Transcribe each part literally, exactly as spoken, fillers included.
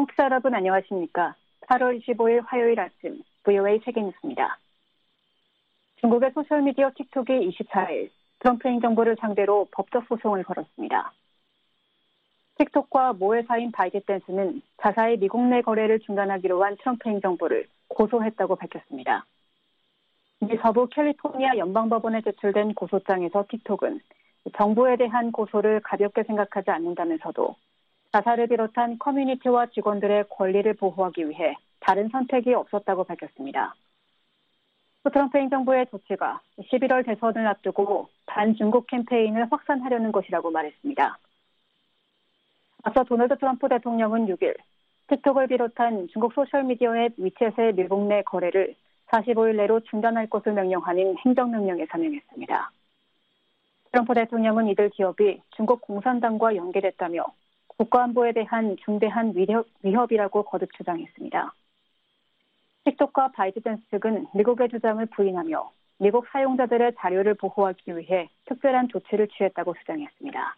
청취자 여러분 안녕하십니까? 팔월 이십오일 화요일 아침 브이오에이 세계뉴스입니다. 중국의 소셜미디어 틱톡이 이십사일 트럼프 행정부를 상대로 법적 소송을 걸었습니다. 틱톡과 모 회사인 바이트댄스는 자사의 미국 내 거래를 중단하기로 한 트럼프 행정부를 고소했다고 밝혔습니다. 미 서부 캘리포니아 연방법원에 제출된 고소장에서 틱톡은 정부에 대한 고소를 가볍게 생각하지 않는다면서도 자사를 비롯한 커뮤니티와 직원들의 권리를 보호하기 위해 다른 선택이 없었다고 밝혔습니다. 트럼프 행정부의 조치가 십일월 대선을 앞두고 반중국 캠페인을 확산하려는 것이라고 말했습니다. 앞서 도널드 트럼프 대통령은 육일 틱톡을 비롯한 중국 소셜미디어 앱 위챗의 미국 내 거래를 사십오일 내로 중단할 것을 명령하는 행정명령에 사명했습니다. 트럼프 대통령은 이들 기업이 중국 공산당과 연계됐다며 국가안보에 대한 중대한 위협, 위협이라고 거듭 주장했습니다. 틱톡과 바이트댄스 측은 미국의 주장을 부인하며 미국 사용자들의 자료를 보호하기 위해 특별한 조치를 취했다고 주장했습니다.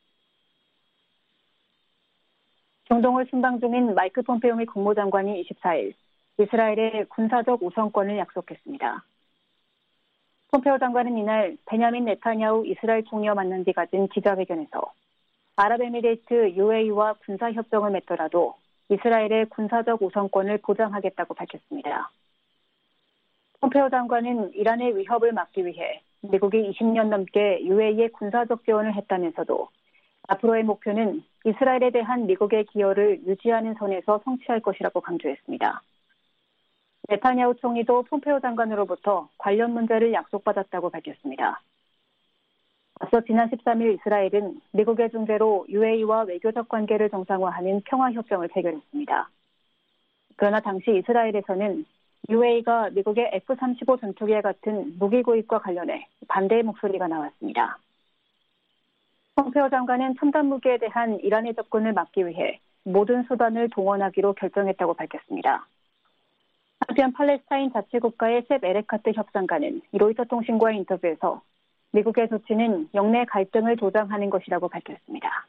중동을 순방 중인 마이크 폼페오 미 국무장관이 이십사일 이스라엘의 군사적 우선권을 약속했습니다. 폼페오 장관은 이날 베냐민 네타냐후 이스라엘 총리와 만난 뒤 가진 기자회견에서 아랍에미레이트 유에이와 군사협정을 맺더라도 이스라엘의 군사적 우선권을 보장하겠다고 밝혔습니다. 폼페오 장관은 이란의 위협을 막기 위해 미국이 이십 년 넘게 유에이에 군사적 지원을 했다면서도 앞으로의 목표는 이스라엘에 대한 미국의 기여를 유지하는 선에서 성취할 것이라고 강조했습니다. 네타냐후 총리도 폼페오 장관으로부터 관련 문제를 약속받았다고 밝혔습니다. 앞서 지난 십삼일 이스라엘은 미국의 중재로 유에이와 외교적 관계를 정상화하는 평화협정을 체결했습니다. 그러나 당시 이스라엘에서는 유에이가 미국의 에프 삼십오 전투기와 같은 무기 구입과 관련해 반대의 목소리가 나왔습니다. 폼페오 장관은 첨단 무기에 대한 이란의 접근을 막기 위해 모든 수단을 동원하기로 결정했다고 밝혔습니다. 한편 팔레스타인 자치국가의 셉 에레카트 협상가는 로이터 통신과의 인터뷰에서 미국의 조치는 영내 갈등을 조장하는 것이라고 밝혔습니다.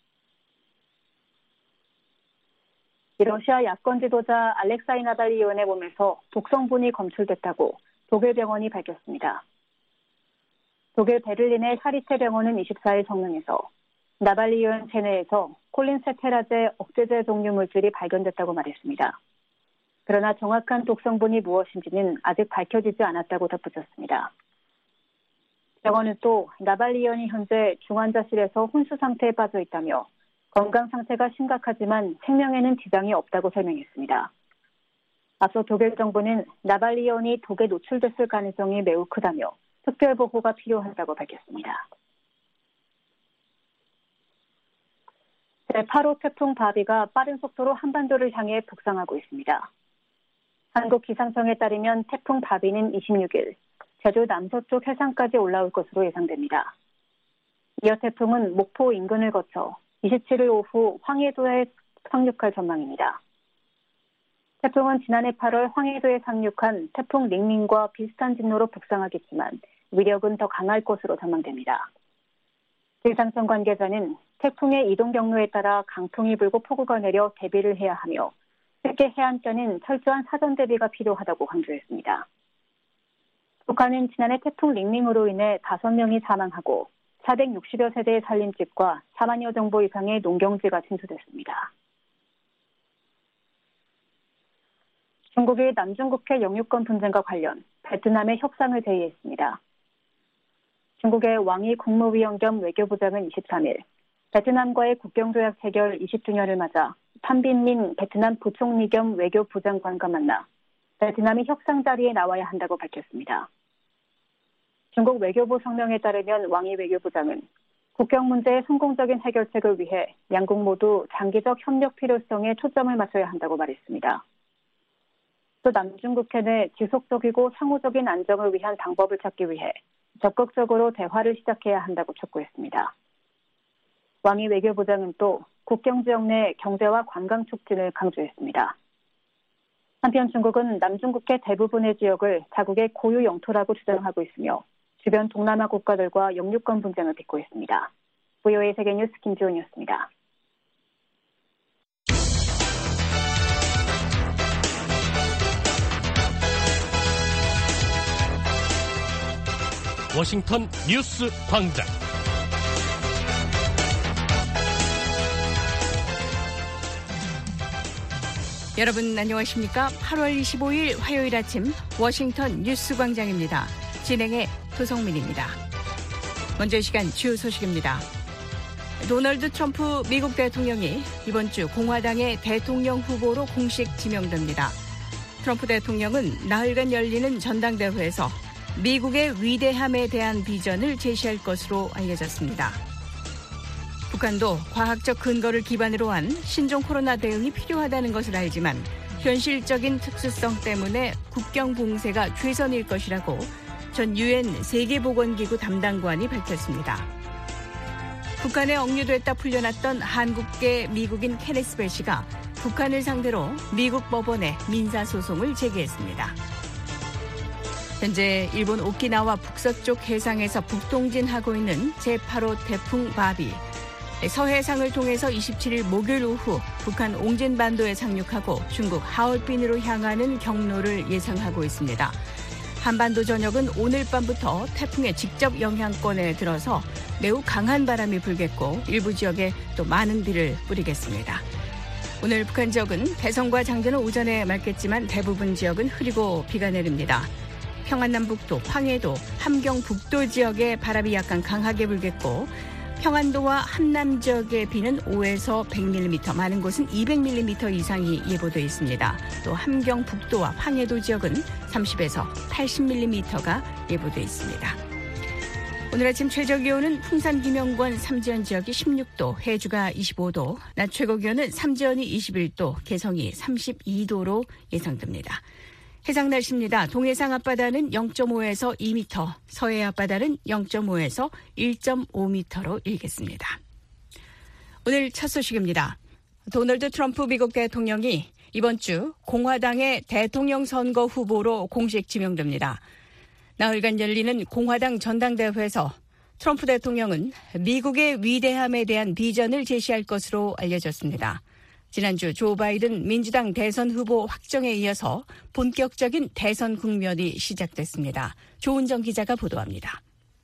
러시아 야권 지도자 알렉사이 나발리 의원의 몸에서 독성분이 검출됐다고 독일 병원이 밝혔습니다. 독일 베를린의 샤리테 병원은 이십사일 성명에서 나발리 의원 체내에서 콜린세테라제 억제제 종류 물질이 발견됐다고 말했습니다. 그러나 정확한 독성분이 무엇인지는 아직 밝혀지지 않았다고 덧붙였습니다. 병원은 또 나발리 의원이 현재 중환자실에서 혼수 상태에 빠져 있다며 건강 상태가 심각하지만 생명에는 지장이 없다고 설명했습니다. 앞서 독일 정부는 나발리 의원이 독에 노출됐을 가능성이 매우 크다며 특별 보호가 필요하다고 밝혔습니다. 제팔호 태풍 바비가 빠른 속도로 한반도를 향해 북상하고 있습니다. 한국 기상청에 따르면 태풍 바비는 이십육일 제주 남서쪽 해상까지 올라올 것으로 예상됩니다. 이어 태풍은 목포 인근을 거쳐 이십칠일 오후 황해도에 상륙할 전망입니다. 태풍은 지난해 팔월 황해도에 상륙한 태풍 링링과 비슷한 진로로 북상하겠지만 위력은 더 강할 것으로 전망됩니다. 기상청 관계자는 태풍의 이동 경로에 따라 강풍이 불고 폭우가 내려 대비를 해야 하며 특히 해안가는 철저한 사전 대비가 필요하다고 강조했습니다. 북한은 지난해 태풍 링링으로 인해 다섯 명이 사망하고 사백육십여 세대의 살림집과 사만여 정보 이상의 농경지가 침수됐습니다. 중국이 남중국해 영유권 분쟁과 관련 베트남의 협상을 제의했습니다. 중국의 왕이 국무위원 겸 외교부장은 이십삼일 베트남과의 국경조약 체결 이십 주년을 맞아 판빈민 베트남 부총리 겸 외교부장관과 만나 베트남이 협상 자리에 나와야 한다고 밝혔습니다. 중국 외교부 성명에 따르면 왕이 외교부장은 국경 문제의 성공적인 해결책을 위해 양국 모두 장기적 협력 필요성에 초점을 맞춰야 한다고 말했습니다. 또 남중국해 내 지속적이고 상호적인 안정을 위한 방법을 찾기 위해 적극적으로 대화를 시작해야 한다고 촉구했습니다. 왕이 외교부장은 또 국경 지역 내 경제와 관광 촉진을 강조했습니다. 한편 중국은 남중국해 대부분의 지역을 자국의 고유 영토라고 주장하고 있으며 주변 동남아 국가들과 영유권 분쟁을 빚고 있습니다. 브이오에이 세계뉴스 김지훈이었습니다. 워싱턴 뉴스 광장. 여러분 안녕하십니까? 팔월 이십오일 화요일 아침 워싱턴 뉴스 광장입니다. 진행의 도성민입니다. 먼저 이 시간 주요 소식입니다. 도널드 트럼프 미국 대통령이 이번 주 공화당의 대통령 후보로 공식 지명됩니다. 트럼프 대통령은 나흘간 열리는 전당대회에서 미국의 위대함에 대한 비전을 제시할 것으로 알려졌습니다. 북한도 과학적 근거를 기반으로 한 신종 코로나 대응이 필요하다는 것을 알지만 현실적인 특수성 때문에 국경 봉쇄가 최선일 것이라고 전 유엔 세계보건기구 담당관이 밝혔습니다. 북한에 억류됐다 풀려났던 한국계 미국인 케네스 배시가 북한을 상대로 미국 법원에 민사소송을 제기했습니다. 현재 일본 오키나와 북서쪽 해상에서 북동진하고 있는 제팔 호 태풍 바비. 서해상을 통해서 이십칠일 목요일 오후 북한 옹진반도에 상륙하고 중국 하얼빈으로 향하는 경로를 예상하고 있습니다. 한반도 전역은 오늘 밤부터 태풍의 직접 영향권에 들어서 매우 강한 바람이 불겠고 일부 지역에 또 많은 비를 뿌리겠습니다. 오늘 북한 지역은 대성과 장전은 오전에 맑겠지만 대부분 지역은 흐리고 비가 내립니다. 평안남북도, 황해도, 함경북도 지역에 바람이 약간 강하게 불겠고 평안도와 함남 지역의 비는 오에서 백 밀리미터, 많은 곳은 이백 밀리미터 이상이 예보되어 있습니다. 또 함경북도와 황해도 지역은 삼십에서 팔십 밀리미터가 예보되어 있습니다. 오늘 아침 최저기온은 풍산 김영권 삼지연 지역이 십육도, 해주가 이십오도, 낮 최고기온은 삼지연이 이십일도, 개성이 삼십이도로 예상됩니다. 해상 날씨입니다. 동해상 앞바다는 영점오에서 이 미터, 서해 앞바다는 영점오에서 일점오 미터로 일겠습니다. 오늘 첫 소식입니다. 도널드 트럼프 미국 대통령이 이번 주 공화당의 대통령 선거 후보로 공식 지명됩니다. 나흘간 열리는 공화당 전당대회에서 트럼프 대통령은 미국의 위대함에 대한 비전을 제시할 것으로 알려졌습니다. 지난주 조 바이든 민주당 대선 후보 확정에 이어서 본격적인 대선 국면이 시작됐습니다. 조은정 기자가 보도합니다.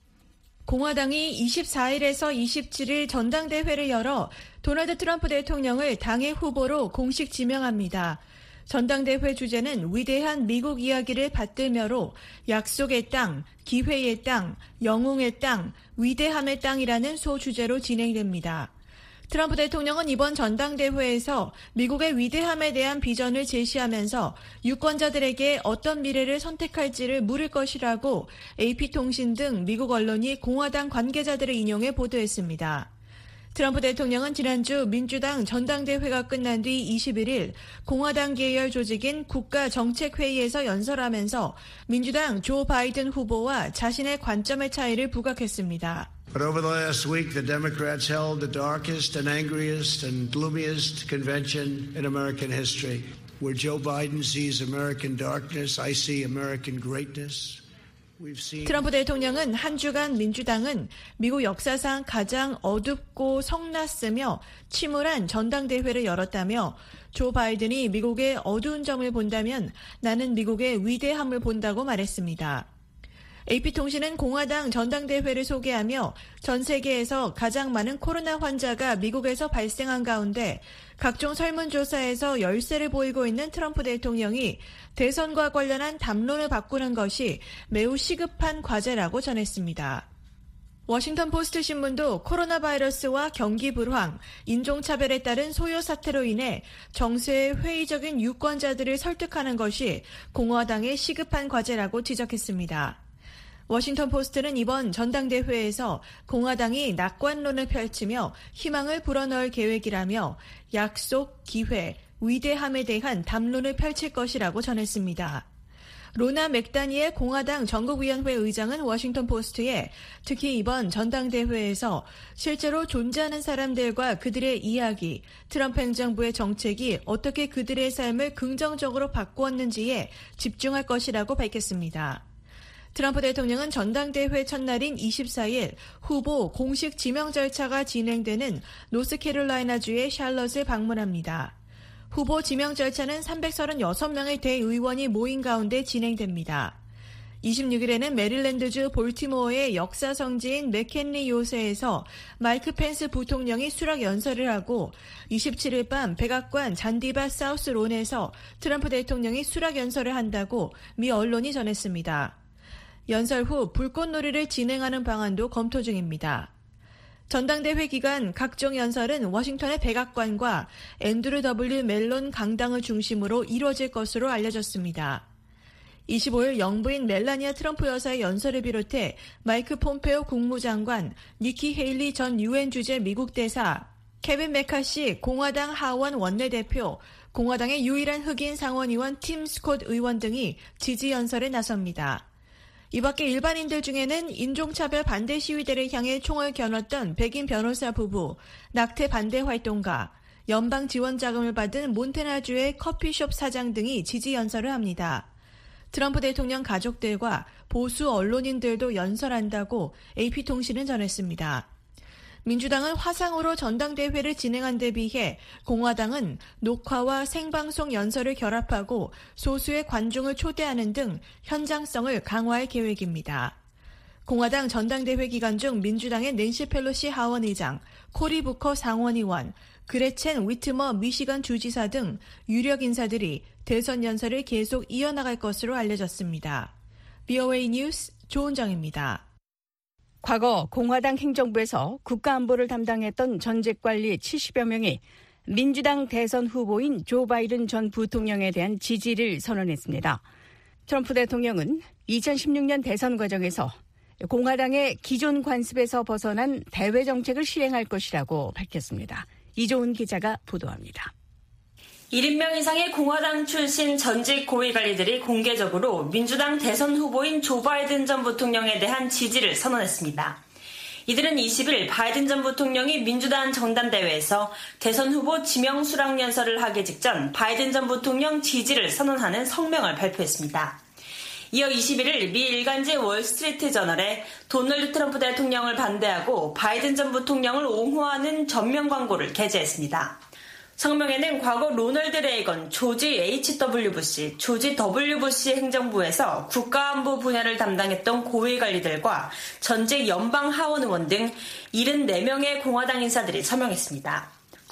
공화당이 이십사일에서 이십칠일 전당대회를 열어 도널드 트럼프 대통령을 당의 후보로 공식 지명합니다. 전당대회 주제는 위대한 미국 이야기를 받들며로 약속의 땅, 기회의 땅, 영웅의 땅, 위대함의 땅이라는 소주제로 진행됩니다. 트럼프 대통령은 이번 전당대회에서 미국의 위대함에 대한 비전을 제시하면서 유권자들에게 어떤 미래를 선택할지를 물을 것이라고 에이피통신 등 미국 언론이 공화당 관계자들을 인용해 보도했습니다. 트럼프 대통령은 지난주 민주당 전당대회가 끝난 뒤 이십일일 공화당 계열 조직인 국가정책회의에서 연설하면서 민주당 조 바이든 후보와 자신의 관점의 차이를 부각했습니다. But over the last week, the Democrats held the darkest and angriest and gloomiest convention in American history. Where Joe Biden sees American darkness, I see American greatness. 트럼프 대통령은 한 주간 민주당은 미국 역사상 가장 어둡고 성났으며 침울한 전당대회를 열었다며 조 바이든이 미국의 어두운 점을 본다면 나는 미국의 위대함을 본다고 말했습니다. 에이피통신은 공화당 전당대회를 소개하며 전 세계에서 가장 많은 코로나 환자가 미국에서 발생한 가운데 각종 설문조사에서 열세를 보이고 있는 트럼프 대통령이 대선과 관련한 담론을 바꾸는 것이 매우 시급한 과제라고 전했습니다. 워싱턴 포스트 신문도 코로나 바이러스와 경기 불황, 인종차별에 따른 소요 사태로 인해 정세의 회의적인 유권자들을 설득하는 것이 공화당의 시급한 과제라고 지적했습니다. 워싱턴 포스트는 이번 전당대회에서 공화당이 낙관론을 펼치며 희망을 불어넣을 계획이라며 약속, 기회, 위대함에 대한 담론을 펼칠 것이라고 전했습니다. 로나 맥다니엘 공화당 전국위원회 의장은 워싱턴 포스트에 특히 이번 전당대회에서 실제로 존재하는 사람들과 그들의 이야기, 트럼프 행정부의 정책이 어떻게 그들의 삶을 긍정적으로 바꾸었는지에 집중할 것이라고 밝혔습니다. 트럼프 대통령은 전당대회 첫날인 이십사일 후보 공식 지명 절차가 진행되는 노스캐롤라이나주의 샬럿을 방문합니다. 후보 지명 절차는 삼백삼십육 명의 대의원이 모인 가운데 진행됩니다. 이십육일에는 메릴랜드주 볼티모어의 역사 성지인 맥켄리 요새에서 마이크 펜스 부통령이 수락 연설을 하고 이십칠일 밤 백악관 잔디바 사우스론에서 트럼프 대통령이 수락 연설을 한다고 미 언론이 전했습니다. 연설 후 불꽃놀이를 진행하는 방안도 검토 중입니다. 전당대회 기간 각종 연설은 워싱턴의 백악관과 앤드루 더블유 멜론 강당을 중심으로 이뤄질 것으로 알려졌습니다. 이십오일 영부인 멜라니아 트럼프 여사의 연설을 비롯해 마이크 폼페오 국무장관, 니키 헤일리 전 유엔 주재 미국 대사, 케빈 메카시 공화당 하원 원내대표, 공화당의 유일한 흑인 상원의원 팀 스콧 의원 등이 지지 연설에 나섭니다. 이 밖에 일반인들 중에는 인종차별 반대 시위대를 향해 총을 겨눴던 백인 변호사 부부, 낙태 반대 활동가, 연방 지원 자금을 받은 몬테나주의 커피숍 사장 등이 지지 연설을 합니다. 트럼프 대통령 가족들과 보수 언론인들도 연설한다고 에이피통신은 전했습니다. 민주당은 화상으로 전당대회를 진행한 데 비해 공화당은 녹화와 생방송 연설을 결합하고 소수의 관중을 초대하는 등 현장성을 강화할 계획입니다. 공화당 전당대회 기간 중 민주당의 낸시 펠로시 하원의장, 코리 부커 상원의원, 그레첸 위트머 미시건 주지사 등 유력 인사들이 대선 연설을 계속 이어나갈 것으로 알려졌습니다. 브이오에이 뉴스 조은정입니다. 과거 공화당 행정부에서 국가안보를 담당했던 전직관리 칠십여 명이 민주당 대선 후보인 조 바이든 전 부통령에 대한 지지를 선언했습니다. 트럼프 대통령은 이천십육년 대선 과정에서 공화당의 기존 관습에서 벗어난 대외 정책을 실행할 것이라고 밝혔습니다. 이조은 기자가 보도합니다. 일인명 이상의 공화당 출신 전직 고위관리들이 공개적으로 민주당 대선 후보인 조 바이든 전 부통령에 대한 지지를 선언했습니다. 이들은 이십일 바이든 전 부통령이 민주당 정당대회에서 대선 후보 지명 수락 연설을 하기 직전 바이든 전 부통령 지지를 선언하는 성명을 발표했습니다. 이어 이십일일 미 일간지 월스트리트 저널에 도널드 트럼프 대통령을 반대하고 바이든 전 부통령을 옹호하는 전면 광고를 게재했습니다. 성명에는 과거 로널드 레이건, 조지 에이치 더블유 부시, 조지 더블유 부시 행정부에서 국가안보 분야를 담당했던 고위관리들과 전직 연방 하원 의원 등 칠십사 명의 공화당 인사들이 서명했습니다.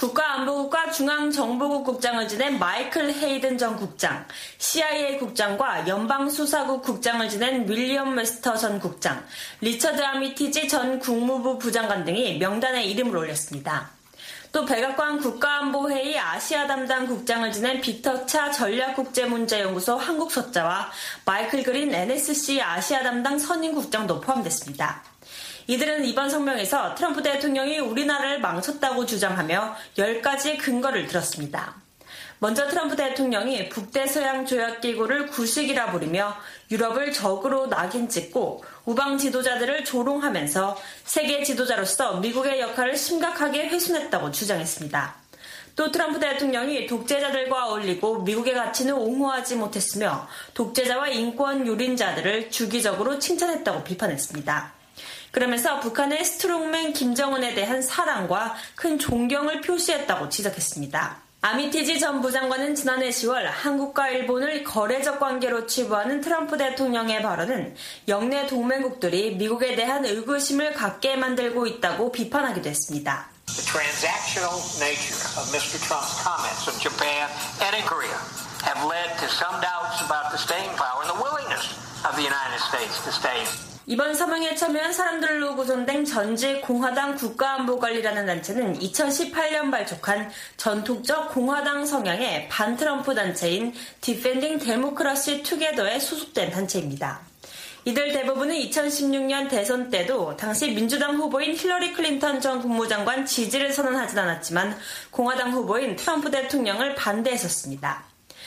국가안보국과 중앙정보국 국장을 지낸 마이클 헤이든 전 국장, 씨아이에이 국장과 연방수사국 국장을 지낸 윌리엄 웨스터 전 국장, 리처드 아미티지 전 국무부 부장관 등이 명단에 이름을 올렸습니다. 또 백악관 국가안보회의 아시아 담당 국장을 지낸 비터 차 전략국제문제연구소 한국서자와 마이클 그린 엔에스씨 아시아 담당 선임국장도 포함됐습니다. 이들은 이번 성명에서 트럼프 대통령이 우리나라를 망쳤다고 주장하며 열 가지 근거를 들었습니다. 먼저 트럼프 대통령이 북대서양 조약기구를 구식이라 부르며 유럽을 적으로 낙인 찍고 우방 지도자들을 조롱하면서 세계 지도자로서 미국의 역할을 심각하게 훼손했다고 주장했습니다. 또 트럼프 대통령이 독재자들과 어울리고 미국의 가치는 옹호하지 못했으며 독재자와 인권 유린자들을 주기적으로 칭찬했다고 비판했습니다. 그러면서 북한의 스트롱맨 김정은에 대한 사랑과 큰 존경을 표시했다고 지적했습니다. 아미티지 전 부장관은 지난해 시월 한국과 일본을 거래적 관계로 치부하는 트럼프 대통령의 발언은 영내 동맹국들이 미국에 대한 의구심을 갖게 만들고 있다고 비판하기도 했습니다. The transactional nature of 미스터 Trump's comments on Japan and in Korea have led to some doubts about the staying power and the willingness of the United States to stay. 이번 서명에 참여한 사람들로 구성된 전직 공화당 국가안보관리라는 단체는 이천십팔년 발족한 전통적 공화당 성향의 반트럼프 단체인 Defending Democracy Together에 소속된 단체입니다. 이들 대부분은 이천십육년 대선 때도 당시 민주당 후보인 힐러리 클린턴 전 국무장관 지지를 선언하진 않았지만 공화당 후보인 트럼프 대통령을 반대했었습니다.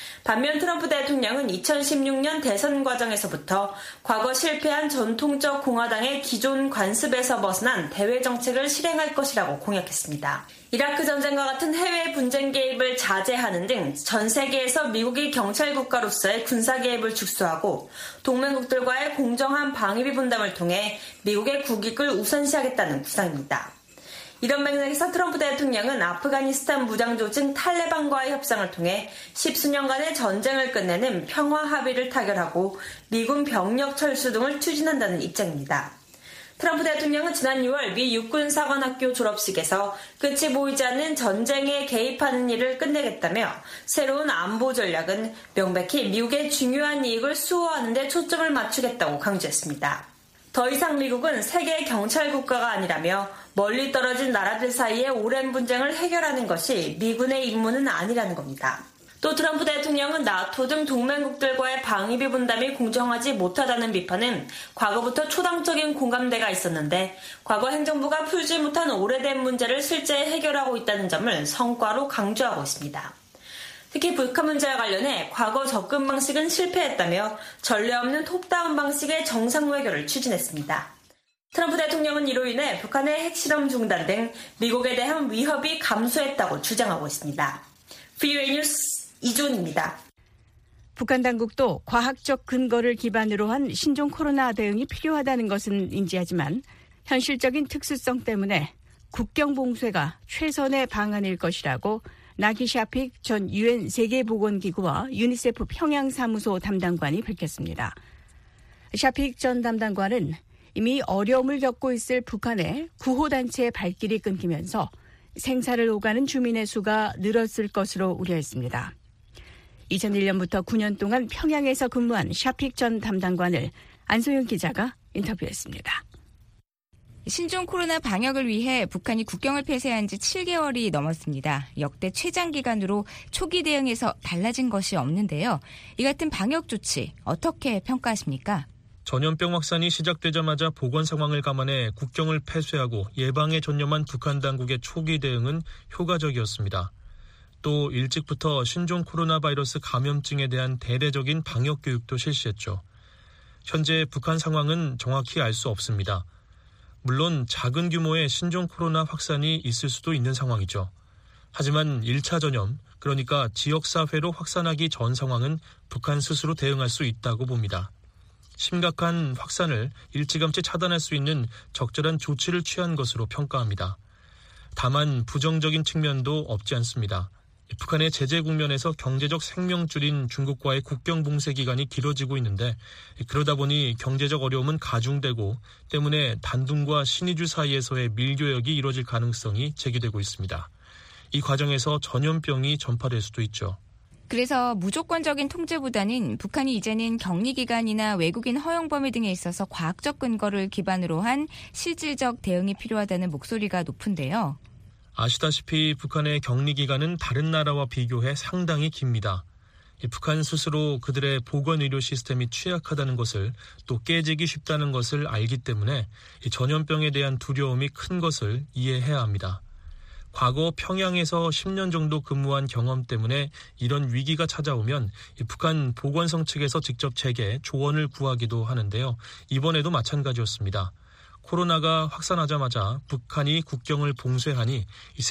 반면 트럼프 대통령은 이천십육년 대선 과정에서부터 과거 실패한 전통적 공화당의 기존 관습에서 벗어난 대외 정책을 실행할 것이라고 공약했습니다. 이라크 전쟁과 같은 해외 분쟁 개입을 자제하는 등 전 세계에서 미국이 경찰 국가로서의 군사 개입을 축소하고 동맹국들과의 공정한 방위비 분담을 통해 미국의 국익을 우선시하겠다는 구상입니다. 이런 맥락에서 트럼프 대통령은 아프가니스탄 무장조직 탈레반과의 협상을 통해 십수년간의 전쟁을 끝내는 평화 합의를 타결하고 미군 병력 철수 등을 추진한다는 입장입니다. 트럼프 대통령은 지난 유월 미 육군사관학교 졸업식에서 끝이 보이지 않는 전쟁에 개입하는 일을 끝내겠다며 새로운 안보 전략은 명백히 미국의 중요한 이익을 수호하는 데 초점을 맞추겠다고 강조했습니다. 더 이상 미국은 세계 경찰 국가가 아니라며 멀리 떨어진 나라들 사이의 오랜 분쟁을 해결하는 것이 미군의 임무는 아니라는 겁니다. 또 트럼프 대통령은 나토 등 동맹국들과의 방위비 분담이 공정하지 못하다는 비판은 과거부터 초당적인 공감대가 있었는데 과거 행정부가 풀지 못한 오래된 문제를 실제 해결하고 있다는 점을 성과로 강조하고 있습니다. 특히 북한 문제와 관련해 과거 접근 방식은 실패했다며 전례 없는 톱다운 방식의 정상 외교를 추진했습니다. 트럼프 대통령은 이로 인해 북한의 핵실험 중단 등 미국에 대한 위협이 감소했다고 주장하고 있습니다. 브이오에이 뉴스 이준입니다. 북한 당국도 과학적 근거를 기반으로 한 신종 코로나 대응이 필요하다는 것은 인지하지만 현실적인 특수성 때문에 국경 봉쇄가 최선의 방안일 것이라고 나기 샤픽 전 유엔 세계보건기구와 유니세프 평양사무소 담당관이 밝혔습니다. 샤픽 전 담당관은 이미 어려움을 겪고 있을 북한의 구호단체의 발길이 끊기면서 생사를 오가는 주민의 수가 늘었을 것으로 우려했습니다. 이천일년부터 구년 동안 평양에서 근무한 샤픽 전 담당관을 안소영 기자가 인터뷰했습니다. 신종 코로나 방역을 위해 북한이 국경을 폐쇄한 지 칠개월이 넘었습니다. 역대 최장기간으로 초기 대응에서 달라진 것이 없는데요. 이 같은 방역 조치 어떻게 평가하십니까? 전염병 확산이 시작되자마자 보건 상황을 감안해 국경을 폐쇄하고 예방에 전념한 북한 당국의 초기 대응은 효과적이었습니다. 또 일찍부터 신종 코로나 바이러스 감염증에 대한 대대적인 방역 교육도 실시했죠. 현재 북한 상황은 정확히 알 수 없습니다. 물론 작은 규모의 신종 코로나 확산이 있을 수도 있는 상황이죠. 하지만 일 차 전염, 그러니까 지역사회로 확산하기 전 상황은 북한 스스로 대응할 수 있다고 봅니다. 심각한 확산을 일찌감치 차단할 수 있는 적절한 조치를 취한 것으로 평가합니다. 다만 부정적인 측면도 없지 않습니다. 북한의 제재 국면에서 경제적 생명줄인 중국과의 국경 봉쇄 기간이 길어지고 있는데 그러다 보니 경제적 어려움은 가중되고 때문에 단둥과 신의주 사이에서의 밀교역이 이루어질 가능성이 제기되고 있습니다. 이 과정에서 전염병이 전파될 수도 있죠. 그래서 무조건적인 통제보다는 북한이 이제는 격리기간이나 외국인 허용 범위 등에 있어서 과학적 근거를 기반으로 한 실질적 대응이 필요하다는 목소리가 높은데요. 아시다시피 북한의 격리기간은 다른 나라와 비교해 상당히 깁니다. 북한 스스로 그들의 보건의료 시스템이 취약하다는 것을 또 깨지기 쉽다는 것을 알기 때문에 전염병에 대한 두려움이 큰 것을 이해해야 합니다. 과거 평양에서 십 년 정도 근무한 경험 때문에 이런 위기가 찾아오면 북한 보건성 측에서 직접 제게 조언을 구하기도 하는데요. 이번에도 마찬가지였습니다. 코로나가 확산하자마자 북한이 국경을 봉쇄하니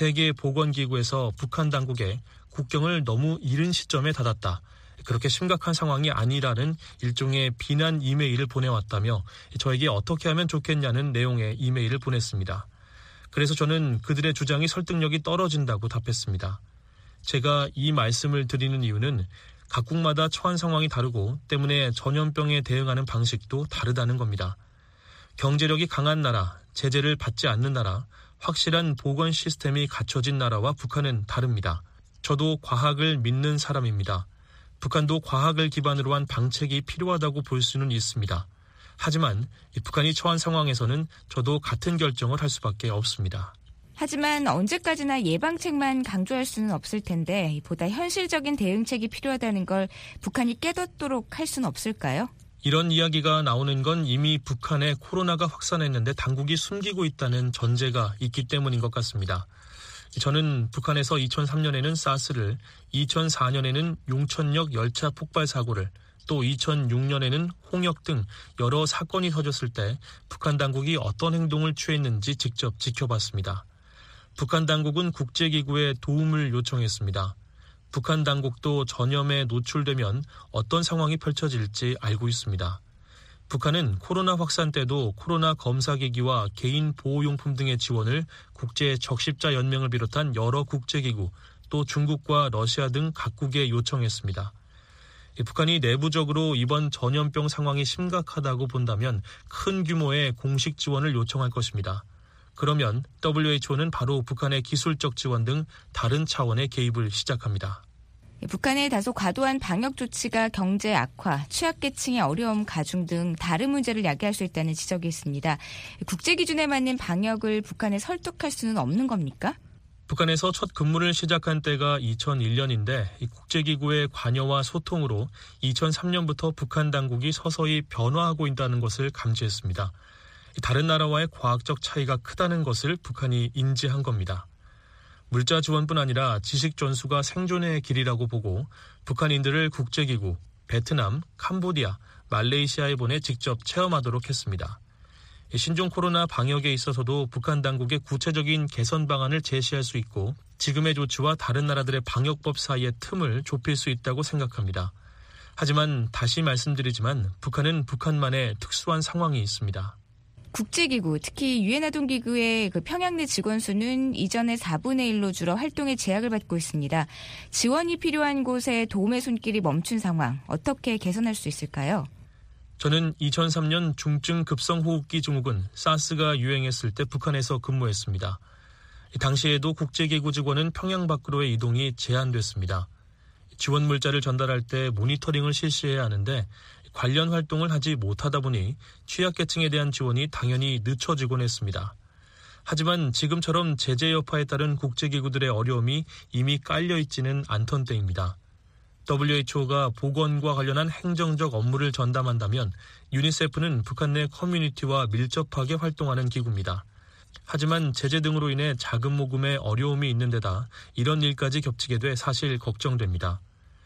세계보건기구에서 북한 당국에 국경을 너무 이른 시점에 닫았다. 그렇게 심각한 상황이 아니라는 일종의 비난 이메일을 보내왔다며 저에게 어떻게 하면 좋겠냐는 내용의 이메일을 보냈습니다. 그래서 저는 그들의 주장이 설득력이 떨어진다고 답했습니다. 제가 이 말씀을 드리는 이유는 각국마다 처한 상황이 다르고 때문에 전염병에 대응하는 방식도 다르다는 겁니다. 경제력이 강한 나라, 제재를 받지 않는 나라, 확실한 보건 시스템이 갖춰진 나라와 북한은 다릅니다. 저도 과학을 믿는 사람입니다. 북한도 과학을 기반으로 한 방책이 필요하다고 볼 수는 있습니다. 하지만 북한이 처한 상황에서는 저도 같은 결정을 할 수밖에 없습니다. 하지만 언제까지나 예방책만 강조할 수는 없을 텐데 보다 현실적인 대응책이 필요하다는 걸 북한이 깨닫도록 할 수는 없을까요? 이런 이야기가 나오는 건 이미 북한에 코로나가 확산했는데 당국이 숨기고 있다는 전제가 있기 때문인 것 같습니다. 저는 북한에서 이천삼년에는 사스를, 이천사년에는 용천역 열차 폭발 사고를, 또 이천육년에는 홍역 등 여러 사건이 터졌을 때 북한 당국이 어떤 행동을 취했는지 직접 지켜봤습니다. 북한 당국은 국제기구에 도움을 요청했습니다. 북한 당국도 전염에 노출되면 어떤 상황이 펼쳐질지 알고 있습니다. 북한은 코로나 확산 때도 코로나 검사기기와 개인 보호용품 등의 지원을 국제 적십자 연맹을 비롯한 여러 국제기구, 또 중국과 러시아 등 각국에 요청했습니다. 북한이 내부적으로 이번 전염병 상황이 심각하다고 본다면 큰 규모의 공식 지원을 요청할 것입니다. 그러면 더블유에이치오는 바로 북한의 기술적 지원 등 다른 차원의 개입을 시작합니다. 북한의 다소 과도한 방역 조치가 경제 악화, 취약계층의 어려움 가중 등 다른 문제를 야기할 수 있다는 지적이 있습니다. 국제 기준에 맞는 방역을 북한에 설득할 수는 없는 겁니까? 북한에서 첫 근무를 시작한 때가 이천일 년인데 이 국제기구의 관여와 소통으로 이천삼 년부터 북한 당국이 서서히 변화하고 있다는 것을 감지했습니다. 다른 나라와의 과학적 차이가 크다는 것을 북한이 인지한 겁니다. 물자 지원뿐 아니라 지식 전수가 생존의 길이라고 보고 북한인들을 국제기구, 베트남, 캄보디아, 말레이시아에 보내 직접 체험하도록 했습니다. 신종 코로나 방역에 있어서도 북한 당국의 구체적인 개선 방안을 제시할 수 있고 지금의 조치와 다른 나라들의 방역법 사이의 틈을 좁힐 수 있다고 생각합니다. 하지만 다시 말씀드리지만 북한은 북한만의 특수한 상황이 있습니다. 국제기구, 특히 유엔 아동기구의 그 평양 내 직원 수는 이전의 사분의 일로 줄어 활동에 제약을 받고 있습니다. 지원이 필요한 곳에 도움의 손길이 멈춘 상황, 어떻게 개선할 수 있을까요? 저는 이천삼 년 중증 급성호흡기 증후군 사스가 유행했을 때 북한에서 근무했습니다. 당시에도 국제기구 직원은 평양 밖으로의 이동이 제한됐습니다. 지원 물자를 전달할 때 모니터링을 실시해야 하는데 관련 활동을 하지 못하다 보니 취약계층에 대한 지원이 당연히 늦춰지곤 했습니다. 하지만 지금처럼 제재 여파에 따른 국제기구들의 어려움이 이미 깔려있지는 않던 때입니다. 더블유에이치오가 보건과 관련한 행정적 업무를 전담한다면 유니세프는 북한 내 커뮤니티와 밀접하게 활동하는 기구입니다. 하지만 제재 등으로 인해 자금 모금에 어려움이 있는 데다 이런 일까지 겹치게 돼 사실 걱정됩니다.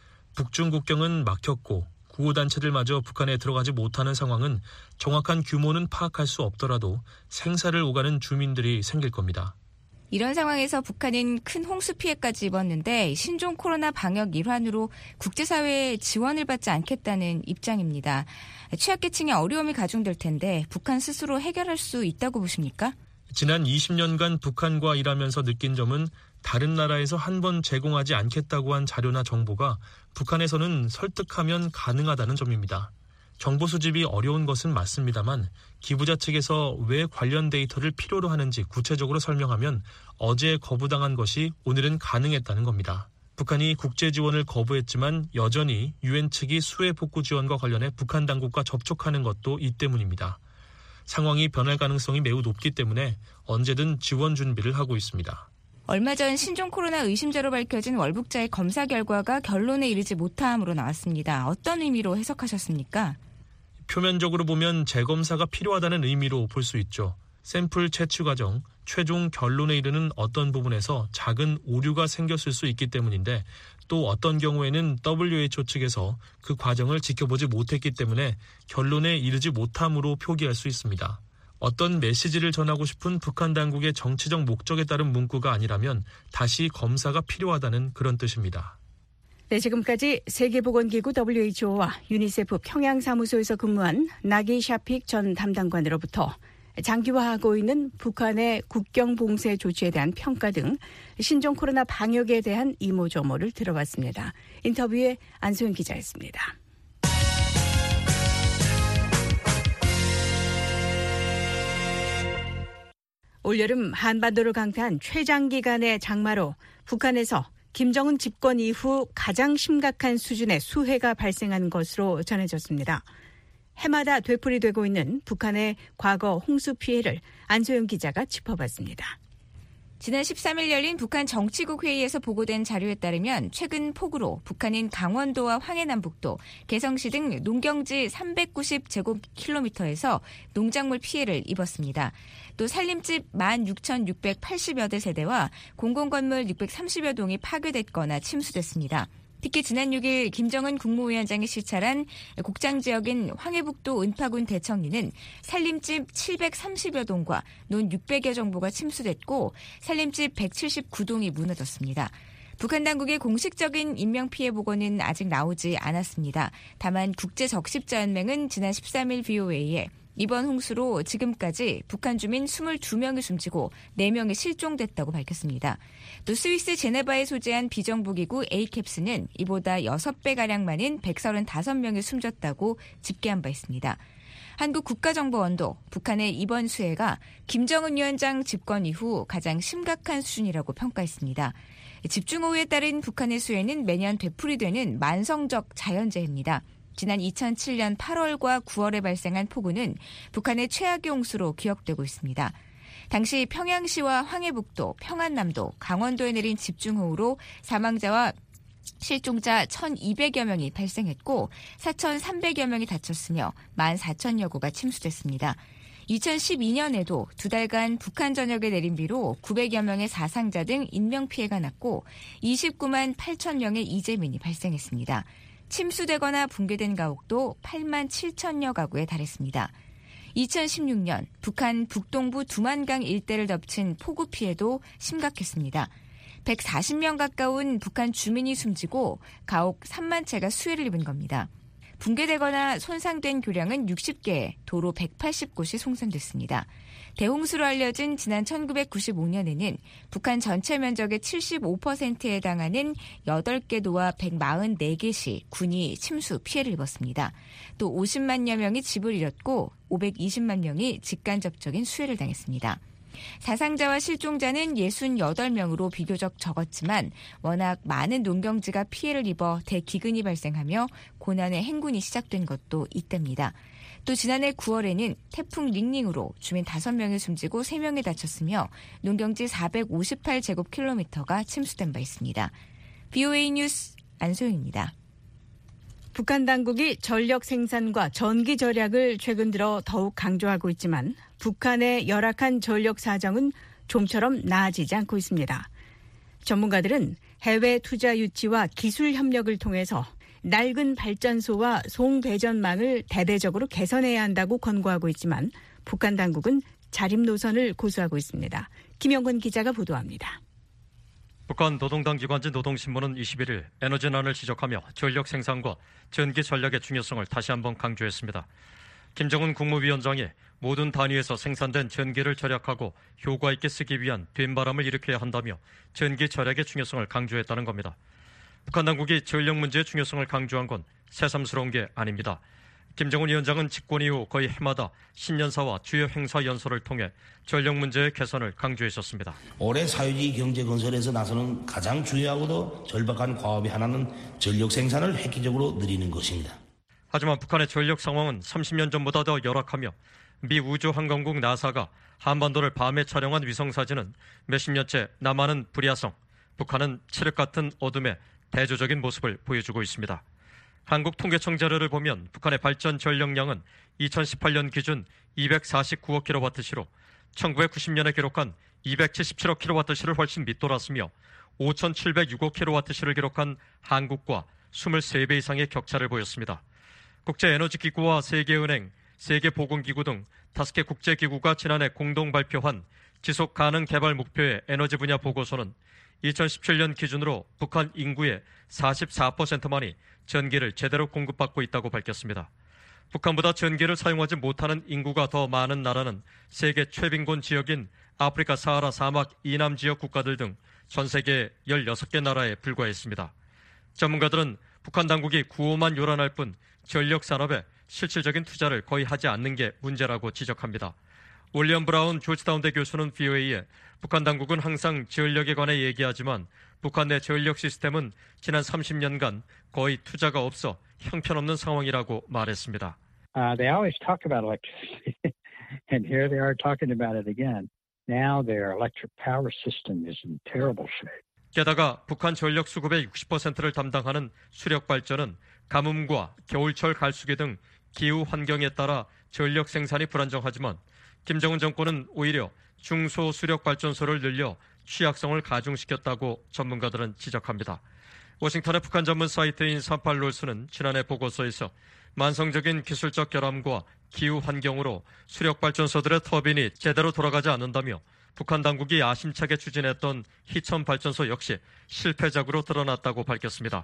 북중 국경은 막혔고 구호단체들마저 북한에 들어가지 못하는 상황은 정확한 규모는 파악할 수 없더라도 생사를 오가는 주민들이 생길 겁니다. 이런 상황에서 북한은 큰 홍수 피해까지 입었는데 신종 코로나 방역 일환으로 국제사회의 지원을 받지 않겠다는 입장입니다. 취약계층의 어려움이 가중될 텐데 북한 스스로 해결할 수 있다고 보십니까? 지난 이십 년간 북한과 일하면서 느낀 점은 다른 나라에서 한 번 제공하지 않겠다고 한 자료나 정보가 북한에서는 설득하면 가능하다는 점입니다. 정보 수집이 어려운 것은 맞습니다만 기부자 측에서 왜 관련 데이터를 필요로 하는지 구체적으로 설명하면 어제 거부당한 것이 오늘은 가능했다는 겁니다. 북한이 국제 지원을 거부했지만 여전히 유엔 측이 수해 복구 지원과 관련해 북한 당국과 접촉하는 것도 이 때문입니다. 상황이 변할 가능성이 매우 높기 때문에 언제든 지원 준비를 하고 있습니다. 얼마 전 신종 코로나 의심자로 밝혀진 월북자의 검사 결과가 결론에 이르지 못함으로 나왔습니다. 어떤 의미로 해석하셨습니까? 표면적으로 보면 재검사가 필요하다는 의미로 볼 수 있죠. 샘플 채취 과정, 최종 결론에 이르는 어떤 부분에서 작은 오류가 생겼을 수 있기 때문인데 또 어떤 경우에는 더블유에이치오 측에서 그 과정을 지켜보지 못했기 때문에 결론에 이르지 못함으로 표기할 수 있습니다. 어떤 메시지를 전하고 싶은 북한 당국의 정치적 목적에 따른 문구가 아니라면 다시 검사가 필요하다는 그런 뜻입니다. 네, 지금까지 세계보건기구 더블유에이치오와 유니세프 평양사무소에서 근무한 나기 샤픽 전 담당관으로부터 장기화하고 있는 북한의 국경 봉쇄 조치에 대한 평가 등 신종 코로나 방역에 대한 이모저모를 들어봤습니다. 인터뷰에 안소영 기자였습니다. 올여름 한반도를 강타한 최장기간의 장마로 북한에서 김정은 집권 이후 가장 심각한 수준의 수해가 발생한 것으로 전해졌습니다. 해마다 되풀이되고 있는 북한의 과거 홍수 피해를 안소영 기자가 짚어봤습니다. 지난 십삼 일 열린 북한 정치국 회의에서 보고된 자료에 따르면 최근 폭우로 북한인 강원도와 황해남북도, 개성시 등 농경지 삼백구십 제곱킬로미터에서 농작물 피해를 입었습니다. 또 산림집 만 육천육백팔십여 대 세대와 공공건물 육백삼십여 동이 파괴됐거나 침수됐습니다. 특히 지난 육 일 김정은 국무위원장이 시찰한 곡장 지역인 황해북도 은파군 대청리는 산림집 칠백삼십여 동과 논 육백여 정보가 침수됐고 산림집 백칠십구 동이 무너졌습니다. 북한 당국의 공식적인 인명피해 보고는 아직 나오지 않았습니다. 다만 국제적십자연맹은 지난 십삼 일 브이오에이에 이번 홍수로 지금까지 북한 주민 이십이 명이 숨지고 네 명이 실종됐다고 밝혔습니다. 또 스위스 제네바에 소재한 비정부기구 에이캡스는 이보다 여섯 배가량 많은 백삼십오 명이 숨졌다고 집계한 바 있습니다. 한국국가정보원도 북한의 이번 수해가 김정은 위원장 집권 이후 가장 심각한 수준이라고 평가했습니다. 집중호우에 따른 북한의 수해는 매년 되풀이되는 만성적 자연재해입니다. 지난 이천칠 년 팔월과 구월에 발생한 폭우는 북한의 최악의 홍수로 기억되고 있습니다. 당시 평양시와 황해북도, 평안남도, 강원도에 내린 집중호우로 사망자와 실종자 천이백여 명이 발생했고 사천삼백여 명이 다쳤으며 만 사천여 구가 침수됐습니다. 이천십이 년에도 두 달간 북한 전역에 내린 비로 구백여 명의 사상자 등 인명피해가 났고 이십구만 팔천 명의 이재민이 발생했습니다. 침수되거나 붕괴된 가옥도 팔만 칠천여 가구에 달했습니다. 이천십육 년 북한 북동부 두만강 일대를 덮친 폭우 피해도 심각했습니다. 백사십 명 가까운 북한 주민이 숨지고 가옥 삼만 채가 수해를 입은 겁니다. 붕괴되거나 손상된 교량은 육십 개, 도로 백팔십 곳이 송전됐습니다. 대홍수로 알려진 지난 천구백구십오 년에는 북한 전체 면적의 칠십오 퍼센트에 해당하는 여덟 개 도와 백사십사 개 시, 군이 침수 피해를 입었습니다. 또 오십만여 명이 집을 잃었고 오백이십만 명이 직간접적인 수해를 당했습니다. 사상자와 실종자는 육십팔 명으로 비교적 적었지만 워낙 많은 농경지가 피해를 입어 대기근이 발생하며 고난의 행군이 시작된 것도 이때입니다. 또 지난해 구월에는 태풍 링링으로 주민 다섯 명이 숨지고 세 명이 다쳤으며 농경지 사백오십팔 제곱킬로미터가 침수된 바 있습니다. 브이오에이 뉴스 안소영입니다. 북한 당국이 전력 생산과 전기 절약을 최근 들어 더욱 강조하고 있지만 북한의 열악한 전력 사정은 좀처럼 나아지지 않고 있습니다. 전문가들은 해외 투자 유치와 기술 협력을 통해서 낡은 발전소와 송배전망을 대대적으로 개선해야 한다고 권고하고 있지만 북한 당국은 자립 노선을 고수하고 있습니다. 김영건 기자가 보도합니다. 북한 노동당 기관지 노동신문은 이십일 일 에너지난을 지적하며 전력 생산과 전기 전략의 중요성을 다시 한번 강조했습니다. 김정은 국무위원장이 모든 단위에서 생산된 전기를 절약하고 효과 있게 쓰기 위한 뒷바람을 일으켜야 한다며 전기 절약의 중요성을 강조했다는 겁니다. 북한 당국이 전력 문제의 중요성을 강조한 건 새삼스러운 게 아닙니다. 김정은 위원장은 집권 이후 거의 해마다 신년사와 주요 행사 연설을 통해 전력 문제의 개선을 강조했었습니다. 올해 사유지 경제 건설에서 나서는 가장 중요하고도 절박한 과업이 하나는 전력 생산을 획기적으로 늘리는 것입니다. 하지만 북한의 전력 상황은 삼십 년 전보다 더 열악하며 미 우주항공국 나사가 한반도를 밤에 촬영한 위성사진은 몇십 년째 남한은 불야성, 북한은 칠흑 같은 어둠의 대조적인 모습을 보여주고 있습니다. 한국통계청 자료를 보면 북한의 발전 전력량은 이천십팔 년 기준 이백사십구억 킬로와트시로 천구백구십 년에 기록한 이백칠십칠억 킬로와트시를 훨씬 밑돌았으며 오천칠백육억 킬로와트시를 기록한 한국과 이십삼 배 이상의 격차를 보였습니다. 국제에너지기구와 세계은행, 세계보건기구 등 다섯 개 국제기구가 지난해 공동 발표한 지속가능개발 목표의 에너지 분야 보고서는 이천십칠 년 기준으로 북한 인구의 사십사 퍼센트만이 전기를 제대로 공급받고 있다고 밝혔습니다. 북한보다 전기를 사용하지 못하는 인구가 더 많은 나라는 세계 최빈곤 지역인 아프리카 사하라 사막 이남 지역 국가들 등 전 세계 열여섯 개 나라에 불과했습니다. 전문가들은 북한 당국이 구호만 요란할 뿐 전력 산업에 실질적인 투자를 거의 하지 않는 게 문제라고 지적합니다. 올리언 브라운 조지타운대 교수는 브이오에이에 북한 당국은 항상 전력에 관해 얘기하지만 북한 내 전력 시스템은 지난 삼십 년간 거의 투자가 없어 형편없는 상황이라고 말했습니다. Uh, they always talk about electricity, and here they are talking about it again. Now their electric power system is in terrible shape. 게다가 북한 전력 수급의 육십 퍼센트를 담당하는 수력 발전은 가뭄과 겨울철 갈수기 등 기후 환경에 따라 전력 생산이 불안정하지만 김정은 정권은 오히려 중소 수력 발전소를 늘려 취약성을 가중시켰다고 전문가들은 지적합니다. 워싱턴의 북한 전문 사이트인 삼팔롤스는 지난해 보고서에서 만성적인 기술적 결함과 기후 환경으로 수력 발전소들의 터빈이 제대로 돌아가지 않는다며 북한 당국이 야심차게 추진했던 희천 발전소 역시 실패작으로 드러났다고 밝혔습니다.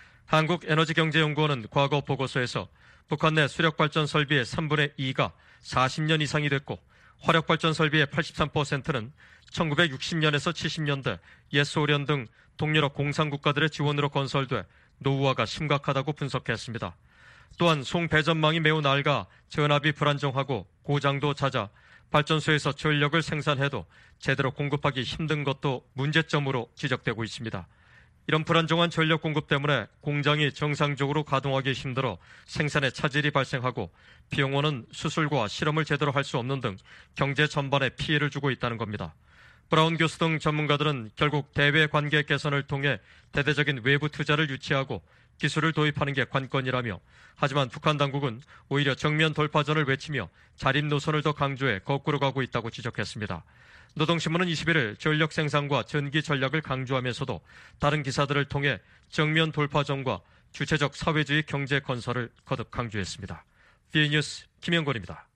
한국에너지경제연구원은 과거 보고서에서 북한 내 수력발전 설비의 삼분의 이가 사십 년 이상이 됐고 화력발전 설비의 팔십삼 퍼센트는 천구백육십 년에서 칠십 년대 옛 소련 등 동유럽 공산국가들의 지원으로 건설돼 노후화가 심각하다고 분석했습니다. 또한 송배전망이 매우 낡아 전압이 불안정하고 고장도 잦아 발전소에서 전력을 생산해도 제대로 공급하기 힘든 것도 문제점으로 지적되고 있습니다. 이런 불안정한 전력 공급 때문에 공장이 정상적으로 가동하기 힘들어 생산에 차질이 발생하고 비용원은 수술과 실험을 제대로 할 수 없는 등 경제 전반에 피해를 주고 있다는 겁니다. 브라운 교수 등 전문가들은 결국 대외 관계 개선을 통해 대대적인 외부 투자를 유치하고 기술을 도입하는 게 관건이라며 하지만 북한 당국은 오히려 정면 돌파전을 외치며 자립 노선을 더 강조해 거꾸로 가고 있다고 지적했습니다. 노동신문은 이십일일 전력 생산과 전기 전략을 강조하면서도 다른 기사들을 통해 정면 돌파전과 주체적 사회주의 경제 건설을 거듭 강조했습니다. 비뉴스 김영권입니다.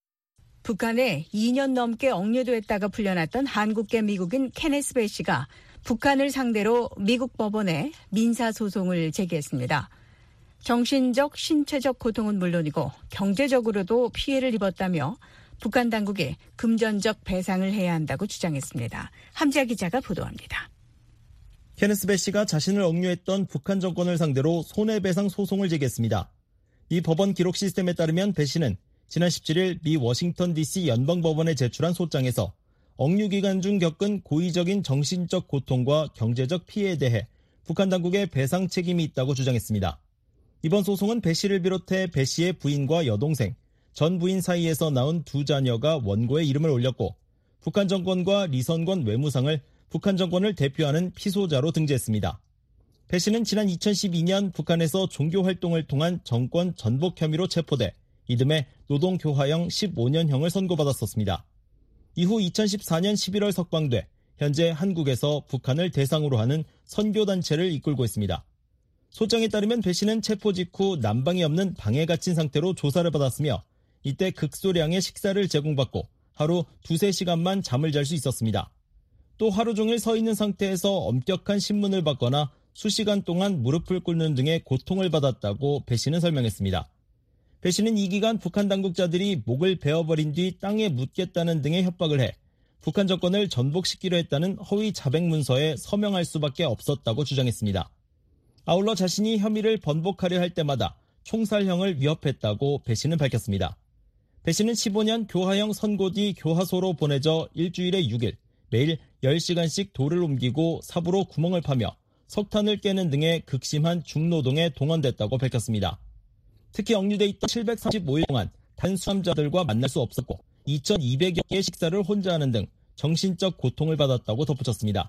북한에 이 년 넘게 억류됐다가 풀려났던 한국계 미국인 케네스 배 씨가 북한을 상대로 미국 법원에 민사소송을 제기했습니다. 정신적, 신체적 고통은 물론이고 경제적으로도 피해를 입었다며 북한 당국에 금전적 배상을 해야 한다고 주장했습니다. 함지아 기자가 보도합니다. 케네스 배 씨가 자신을 억류했던 북한 정권을 상대로 손해배상 소송을 제기했습니다. 이 법원 기록 시스템에 따르면 배 씨는 지난 십칠일 미 워싱턴 디씨 연방법원에 제출한 소장에서 억류 기간 중 겪은 고의적인 정신적 고통과 경제적 피해에 대해 북한 당국에 배상 책임이 있다고 주장했습니다. 이번 소송은 배 씨를 비롯해 배 씨의 부인과 여동생, 전 부인 사이에서 낳은 두 자녀가 원고에 이름을 올렸고 북한 정권과 리선권 외무상을 북한 정권을 대표하는 피소자로 등재했습니다. 배 씨는 지난 이천십이년 북한에서 종교활동을 통한 정권 전복 혐의로 체포돼 이듬해 노동교화형 십오년형을 선고받았었습니다. 이후 이천십사년 십일월 석방돼 현재 한국에서 북한을 대상으로 하는 선교단체를 이끌고 있습니다. 소장에 따르면 배 씨는 체포 직후 난방이 없는 방에 갇힌 상태로 조사를 받았으며 이때 극소량의 식사를 제공받고 하루 두세 시간만 잠을 잘 수 있었습니다. 또 하루 종일 서 있는 상태에서 엄격한 신문을 받거나 수시간 동안 무릎을 꿇는 등의 고통을 받았다고 배 씨는 설명했습니다. 배 씨는 이 기간 북한 당국자들이 목을 베어버린 뒤 땅에 묻겠다는 등의 협박을 해 북한 정권을 전복시키려 했다는 허위 자백 문서에 서명할 수밖에 없었다고 주장했습니다. 아울러 자신이 혐의를 번복하려 할 때마다 총살형을 위협했다고 배 씨는 밝혔습니다. 배 씨는 십오년 교화형 선고 뒤 교화소로 보내져 일주일에 육일 매일 열 시간씩 돌을 옮기고 삽으로 구멍을 파며 석탄을 깨는 등의 극심한 중노동에 동원됐다고 밝혔습니다. 특히 억류돼 있던 칠백삼십오일 동안 단수함자들과 만날 수 없었고 이천이백여 개의 식사를 혼자 하는 등 정신적 고통을 받았다고 덧붙였습니다.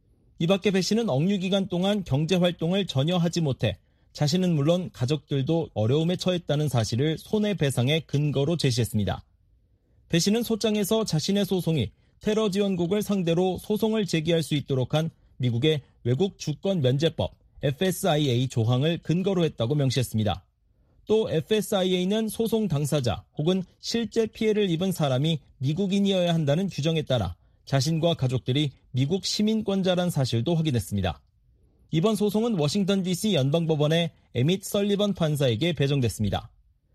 이 밖에 배 씨는 억류 기간 동안 경제활동을 전혀 하지 못해 자신은 물론 가족들도 어려움에 처했다는 사실을 손해배상의 근거로 제시했습니다. 배 씨는 소장에서 자신의 소송이 테러 지원국을 상대로 소송을 제기할 수 있도록 한 미국의 외국 주권 면제법 에프에스아이에이 조항을 근거로 했다고 명시했습니다. 또 에프에스아이에이는 소송 당사자 혹은 실제 피해를 입은 사람이 미국인이어야 한다는 규정에 따라 자신과 가족들이 미국 시민권자란 사실도 확인했습니다. 이번 소송은 워싱턴 디씨 연방법원의 에밋 설리번 판사에게 배정됐습니다.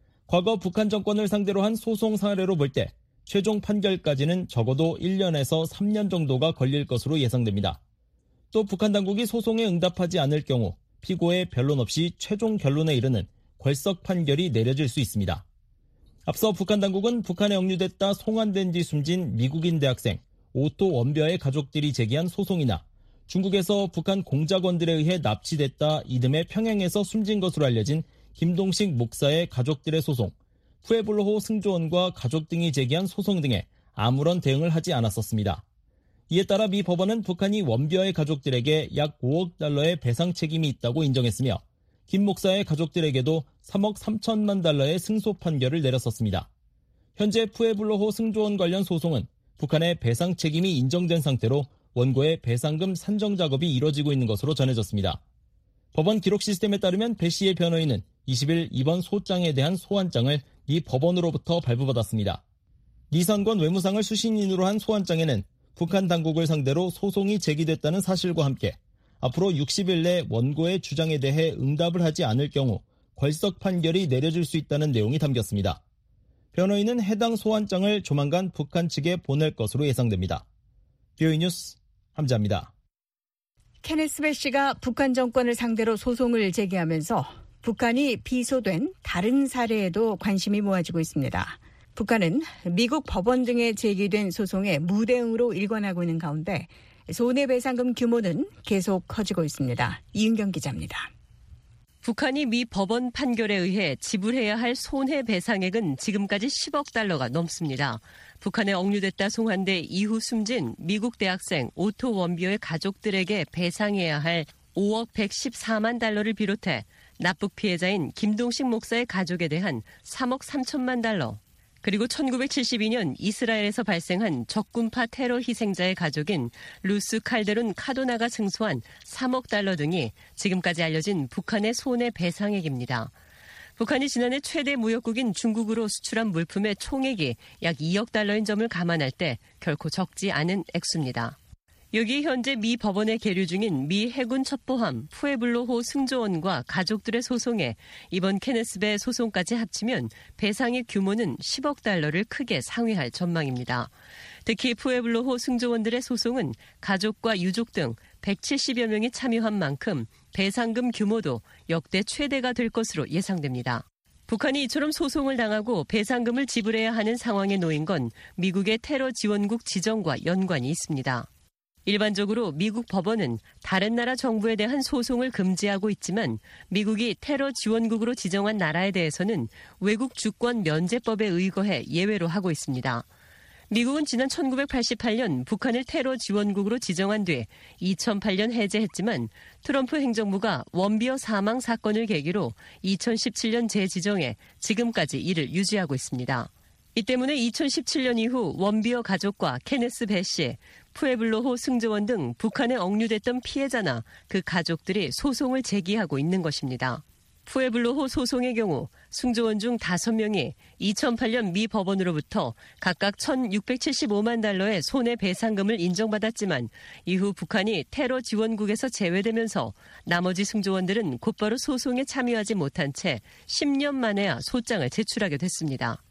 과거 북한 정권을 상대로 한 소송 사례로 볼 때 최종 판결까지는 적어도 일 년에서 삼 년 정도가 걸릴 것으로 예상됩니다. 또 북한 당국이 소송에 응답하지 않을 경우 피고의 변론 없이 최종 결론에 이르는 궐석 판결이 내려질 수 있습니다. 앞서 북한 당국은 북한에 억류됐다 송환된 뒤 숨진 미국인 대학생 오토 원벼의 가족들이 제기한 소송이나 중국에서 북한 공작원들에 의해 납치됐다 이듬해 평양에서 숨진 것으로 알려진 김동식 목사의 가족들의 소송, 푸에블로호 승조원과 가족 등이 제기한 소송 등에 아무런 대응을 하지 않았었습니다. 이에 따라 미 법원은 북한이 원벼의 가족들에게 약 오억 달러의 배상 책임이 있다고 인정했으며 김 목사의 가족들에게도 삼억 삼천만 달러의 승소 판결을 내렸었습니다. 현재 푸에블로호 승조원 관련 소송은 북한의 배상 책임이 인정된 상태로 원고의 배상금 산정 작업이 이뤄지고 있는 것으로 전해졌습니다. 법원 기록 시스템에 따르면 배 씨의 변호인은 이십일 이번 소장에 대한 소환장을 미 법원으로부터 발부받았습니다. 리선권 외무상을 수신인으로 한 소환장에는 북한 당국을 상대로 소송이 제기됐다는 사실과 함께 앞으로 육십 일 내 원고의 주장에 대해 응답을 하지 않을 경우 궐석 판결이 내려질 수 있다는 내용이 담겼습니다. 변호인은 해당 소환장을 조만간 북한 측에 보낼 것으로 예상됩니다. 비오이 뉴스 함자입니다. 케네스 배시가 북한 정권을 상대로 소송을 제기하면서 북한이 비소된 다른 사례에도 관심이 모아지고 있습니다. 북한은 미국 법원 등에 제기된 소송에 무대응으로 일관하고 있는 가운데 손해배상금 규모는 계속 커지고 있습니다. 이은경 기자입니다. 북한이 미 법원 판결에 의해 지불해야 할 손해배상액은 지금까지 십억 달러가 넘습니다. 북한에 억류됐다 송환돼 이후 숨진 미국 대학생 오토 원비어의 가족들에게 배상해야 할 오억 백십사만 달러를 비롯해 납북 피해자인 김동식 목사의 가족에 대한 삼억 삼천만 달러, 그리고 천구백칠십이 년 이스라엘에서 발생한 적군파 테러 희생자의 가족인 루스 칼데론 카도나가 승소한 삼억 달러 등이 지금까지 알려진 북한의 손해배상액입니다. 북한이 지난해 최대 무역국인 중국으로 수출한 물품의 총액이 약 이억 달러인 점을 감안할 때 결코 적지 않은 액수입니다. 여기 현재 미 법원에 계류 중인 미 해군 첩보함 푸에블로호 승조원과 가족들의 소송에 이번 케네스배 소송까지 합치면 배상의 규모는 십억 달러를 크게 상회할 전망입니다. 특히 푸에블로호 승조원들의 소송은 가족과 유족 등 백칠십여 명이 참여한 만큼 배상금 규모도 역대 최대가 될 것으로 예상됩니다. 북한이 이처럼 소송을 당하고 배상금을 지불해야 하는 상황에 놓인 건 미국의 테러 지원국 지정과 연관이 있습니다. 일반적으로 미국 법원은 다른 나라 정부에 대한 소송을 금지하고 있지만 미국이 테러 지원국으로 지정한 나라에 대해서는 외국 주권 면제법에 의거해 예외로 하고 있습니다. 미국은 지난 천구백팔십팔 년 북한을 테러 지원국으로 지정한 뒤 이천팔 년 해제했지만 트럼프 행정부가 원비어 사망 사건을 계기로 이천십칠 년 재지정해 지금까지 이를 유지하고 있습니다. 이 때문에 이천십칠 년 이후 원비어 가족과 케네스 배시, 푸에블로호 승조원 등 북한에 억류됐던 피해자나 그 가족들이 소송을 제기하고 있는 것입니다. 푸에블로호 소송의 경우 승조원 중 다섯 명이 이천팔 년 미 법원으로부터 각각 천육백칠십오만 달러의 손해배상금을 인정받았지만 이후 북한이 테러 지원국에서 제외되면서 나머지 승조원들은 곧바로 소송에 참여하지 못한 채 십 년 만에야 소장을 제출하게 됐습니다.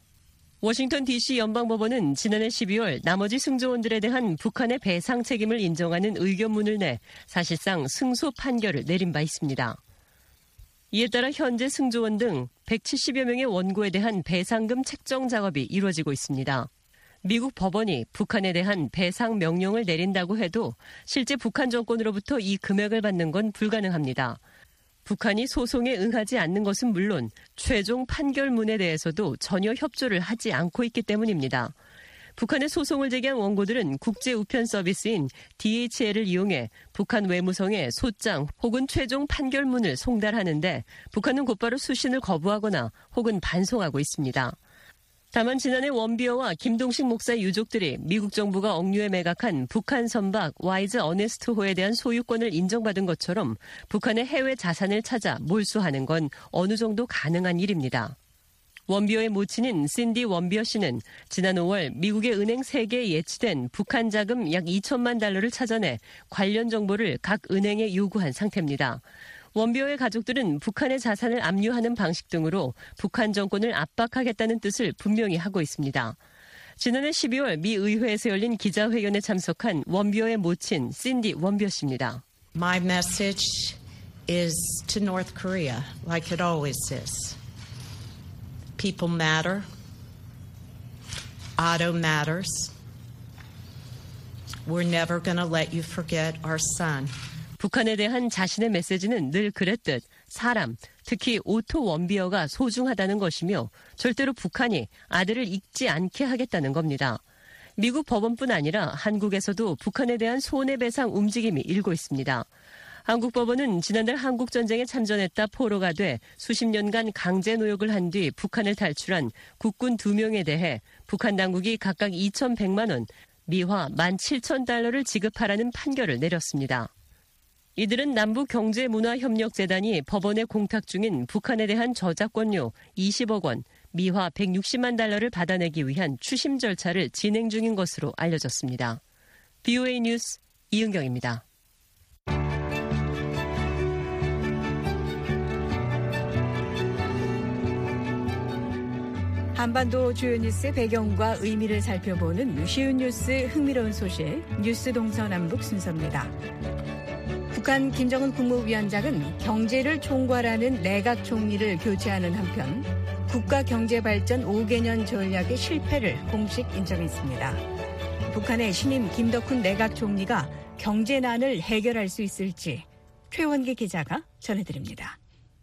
워싱턴 디씨 연방법원은 지난해 십이월 나머지 승조원들에 대한 북한의 배상 책임을 인정하는 의견문을 내 사실상 승소 판결을 내린 바 있습니다. 이에 따라 현재 승조원 등 백칠십여 명의 원고에 대한 배상금 책정 작업이 이루어지고 있습니다. 미국 법원이 북한에 대한 배상 명령을 내린다고 해도 실제 북한 정권으로부터 이 금액을 받는 건 불가능합니다. 북한이 소송에 응하지 않는 것은 물론 최종 판결문에 대해서도 전혀 협조를 하지 않고 있기 때문입니다. 북한의 소송을 제기한 원고들은 국제 우편 서비스인 디에이치엘을 이용해 북한 외무성에 소장 혹은 최종 판결문을 송달하는데 북한은 곧바로 수신을 거부하거나 혹은 반송하고 있습니다. 다만 지난해 원비어와 김동식 목사 유족들이 미국 정부가 억류에 매각한 북한 선박 와이즈 어네스트호에 대한 소유권을 인정받은 것처럼 북한의 해외 자산을 찾아 몰수하는 건 어느 정도 가능한 일입니다. 원비어의 모친인 신디 원비어 씨는 지난 오월 미국의 은행 세 개에 예치된 북한 자금 약 이천만 달러를 찾아내 관련 정보를 각 은행에 요구한 상태입니다. 원비어의 가족들은 북한의 자산을 압류하는 방식 등으로 북한 정권을 압박하겠다는 뜻을 분명히 하고 있습니다. 지난해 십이월 미 의회에서 열린 기자회견에 참석한 원비어의 모친 신디 원비어 씨입니다. My message is to North Korea, like it always is. People matter. Otto matters. We're never going to let you forget our son. 북한에 대한 자신의 메시지는 늘 그랬듯 사람, 특히 오토 원비어가 소중하다는 것이며 절대로 북한이 아들을 잊지 않게 하겠다는 겁니다. 미국 법원뿐 아니라 한국에서도 북한에 대한 손해배상 움직임이 일고 있습니다. 한국 법원은 지난달 한국전쟁에 참전했다 포로가 돼 수십 년간 강제 노역을 한 뒤 북한을 탈출한 국군 두 명에 대해 북한 당국이 각각 이천백만 원, 미화 만 칠천 달러를 지급하라는 판결을 내렸습니다. 이들은 남북경제문화협력재단이 법원에 공탁 중인 북한에 대한 저작권료 이십억 원, 미화 백육십만 달러를 받아내기 위한 추심 절차를 진행 중인 것으로 알려졌습니다. 비오에이 뉴스 이은경입니다. 한반도 주요 뉴스의 배경과 의미를 살펴보는 쉬운 뉴스 흥미로운 소식 뉴스 동서남북 순서입니다. 북한 김정은 국무위원장은 경제를 총괄하는 내각 총리를 교체하는 한편 국가경제발전 오 개년 전략의 실패를 공식 인정했습니다. 북한의 신임 김덕훈 내각 총리가 경제난을 해결할 수 있을지 최원기 기자가 전해드립니다.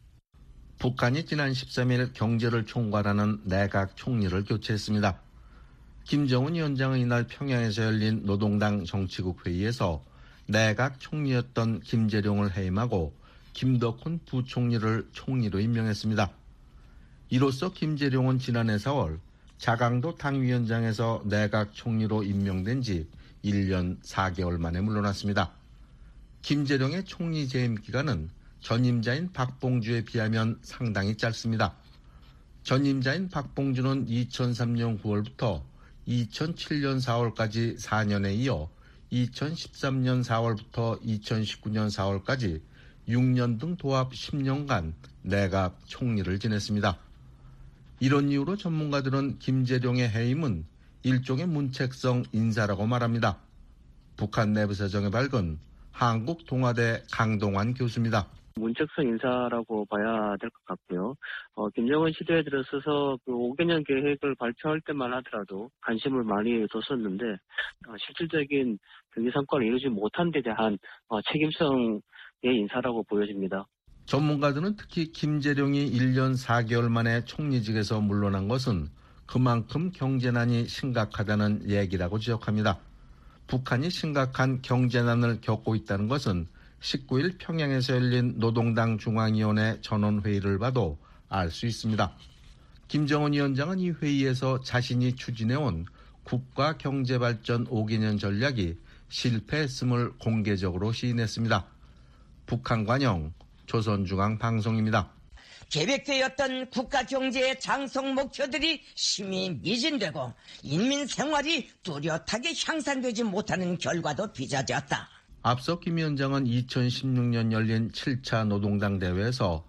북한이 지난 십삼 일 경제를 총괄하는 내각 총리를 교체했습니다. 김정은 위원장은 이날 평양에서 열린 노동당 정치국 회의에서 내각 총리였던 김재룡을 해임하고 김덕훈 부총리를 총리로 임명했습니다. 이로써 김재룡은 지난해 사월 자강도 당위원장에서 내각 총리로 임명된 지 일 년 사 개월 만에 물러났습니다. 김재룡의 총리 재임 기간은 전임자인 박봉주에 비하면 상당히 짧습니다. 전임자인 박봉주는 이천삼 년 구월부터 이천칠 년 사월까지 사 년에 이어 이천십삼 년 사월부터 이천십구 년 사월까지 육 년 등 도합 십 년간 내각 총리를 지냈습니다. 이런 이유로 전문가들은 김재룡의 해임은 일종의 문책성 인사라고 말합니다. 북한 내부 사정에 밝은 한국동아대 강동환 교수입니다. 문책성 인사라고 봐야 될 것 같고요. 어, 김정은 시대에 들어서서 그 오 개년 계획을 발표할 때만 하더라도 관심을 많이 뒀었는데 어, 실질적인 경제 성과를 이루지 못한 데 대한 어, 책임성의 인사라고 보여집니다. 전문가들은 특히 김재룡이 일 년 사 개월 만에 총리직에서 물러난 것은 그만큼 경제난이 심각하다는 얘기라고 지적합니다. 북한이 심각한 경제난을 겪고 있다는 것은 십구 일 평양에서 열린 노동당 중앙위원회 전원회의를 봐도 알 수 있습니다. 김정은 위원장은 이 회의에서 자신이 추진해온 국가경제발전 오 개년 전략이 실패했음을 공개적으로 시인했습니다. 북한 관영 조선중앙방송입니다. 계획되었던 국가경제의 장성 목표들이 심히 미진되고 인민 생활이 뚜렷하게 향상되지 못하는 결과도 빚어졌다. 앞서 김 위원장은 이천십육 년 열린 칠 차 노동당 대회에서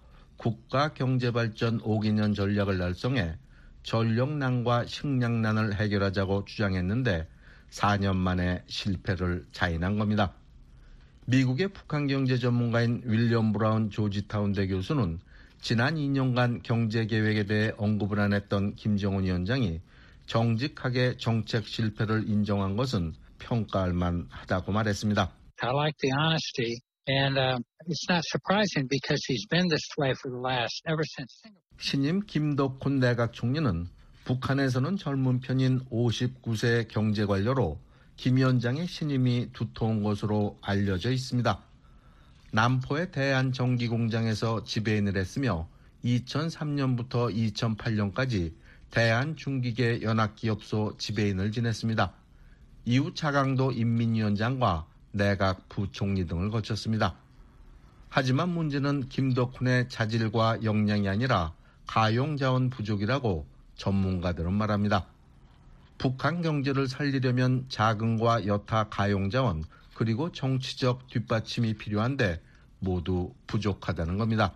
국가경제발전 오 개년 전략을 달성해 전력난과 식량난을 해결하자고 주장했는데 사 년 만에 실패를 자인한 겁니다. 미국의 북한 경제 전문가인 윌리엄 브라운 조지타운대 교수는 지난 이 년간 경제계획에 대해 언급을 안 했던 김정은 위원장이 정직하게 정책 실패를 인정한 것은 평가할 만하다고 말했습니다. I like the honesty, and uh, it's not surprising because he's been this way for the last, ever since Singapore. 신임 김덕훈 내각 총리는 북한에서는 젊은 편인 오십구 세 경제관료로 김 위원장의 신임이 두터운 것으로 알려져 있습니다. 남포의 대한전기공장에서 지배인을 했으며 이천삼 년부터 이천팔 년까지 대한중기계 연합기업소 지배인을 지냈습니다. 이후 자강도 인민위원장과 내각 부총리 등을 거쳤습니다. 하지만 문제는 김덕훈의 자질과 역량이 아니라 가용자원 부족이라고 전문가들은 말합니다. 북한 경제를 살리려면 자금과 여타 가용자원 그리고 정치적 뒷받침이 필요한데 모두 부족하다는 겁니다.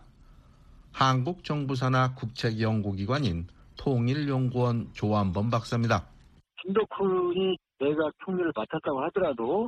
한국정부산하 국책연구기관인 통일연구원 조한범 박사입니다. 김덕훈이 내각 총리를 맡았다고 하더라도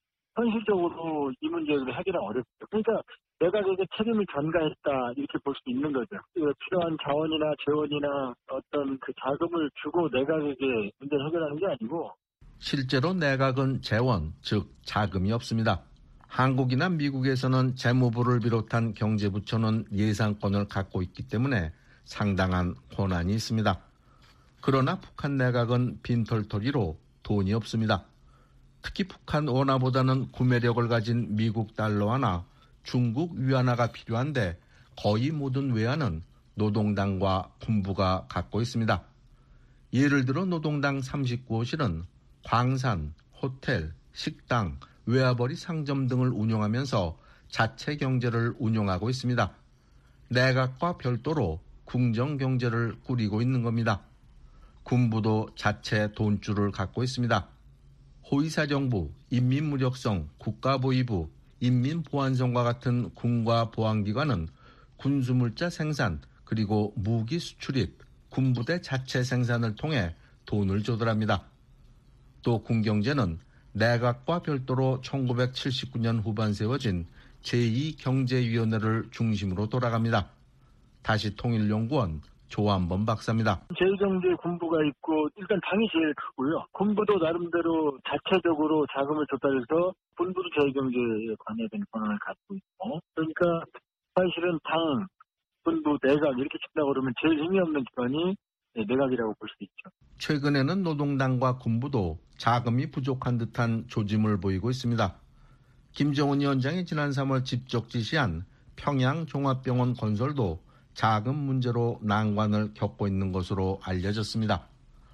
현실적으로 이 문제를 하기는 어렵죠. 그러니까 내각에게 책임을 전가했다 이렇게 볼 수 있는 거죠. 필요한 자원이나 재원이나 어떤 그 자금을 주고 내각에게 문제를 해결하는 게 아니고 실제로 내각은 재원, 즉 자금이 없습니다. 한국이나 미국에서는 재무부를 비롯한 경제부처는 예산권을 갖고 있기 때문에 상당한 권한이 있습니다. 그러나 북한 내각은 빈털터리로 돈이 없습니다. 특히 북한 원화보다는 구매력을 가진 미국 달러 하나, 중국 위안화가 필요한데 거의 모든 외화는 노동당과 군부가 갖고 있습니다. 예를 들어 노동당 삼십구 호실은 광산, 호텔, 식당, 외화벌이 상점 등을 운영하면서 자체 경제를 운영하고 있습니다. 내각과 별도로 궁정경제를 꾸리고 있는 겁니다. 군부도 자체 돈줄을 갖고 있습니다. 호위사령부, 인민무력성, 국가보위부, 인민보안성과 같은 군과 보안기관은 군수물자 생산 그리고 무기 수출입, 군부대 자체 생산을 통해 돈을 조달합니다. 또 군경제는 내각과 별도로 천구백칠십구 년 후반 세워진 제이 경제위원회를 중심으로 돌아갑니다. 다시 통일연구원 조한범 박사입니다. 제이 경제 군부가 있고 일단 당이 제일 크고요. 군부도 나름대로 자체적으로 자금을 조달해서 군부도 제이 경제에 관여된 권한을 갖고 있고, 그러니까 사실은 당, 군부, 내각 이렇게 친다고 그러면 제일 힘이 없는 기관이 내각이라고 볼 수 있죠. 최근에는 노동당과 군부도 자금이 부족한 듯한 조짐을 보이고 있습니다. 김정은 위원장이 지난 삼월 직접 지시한 평양종합병원 건설도 자금 문제로 난관을 겪고 있는 것으로 알려졌습니다.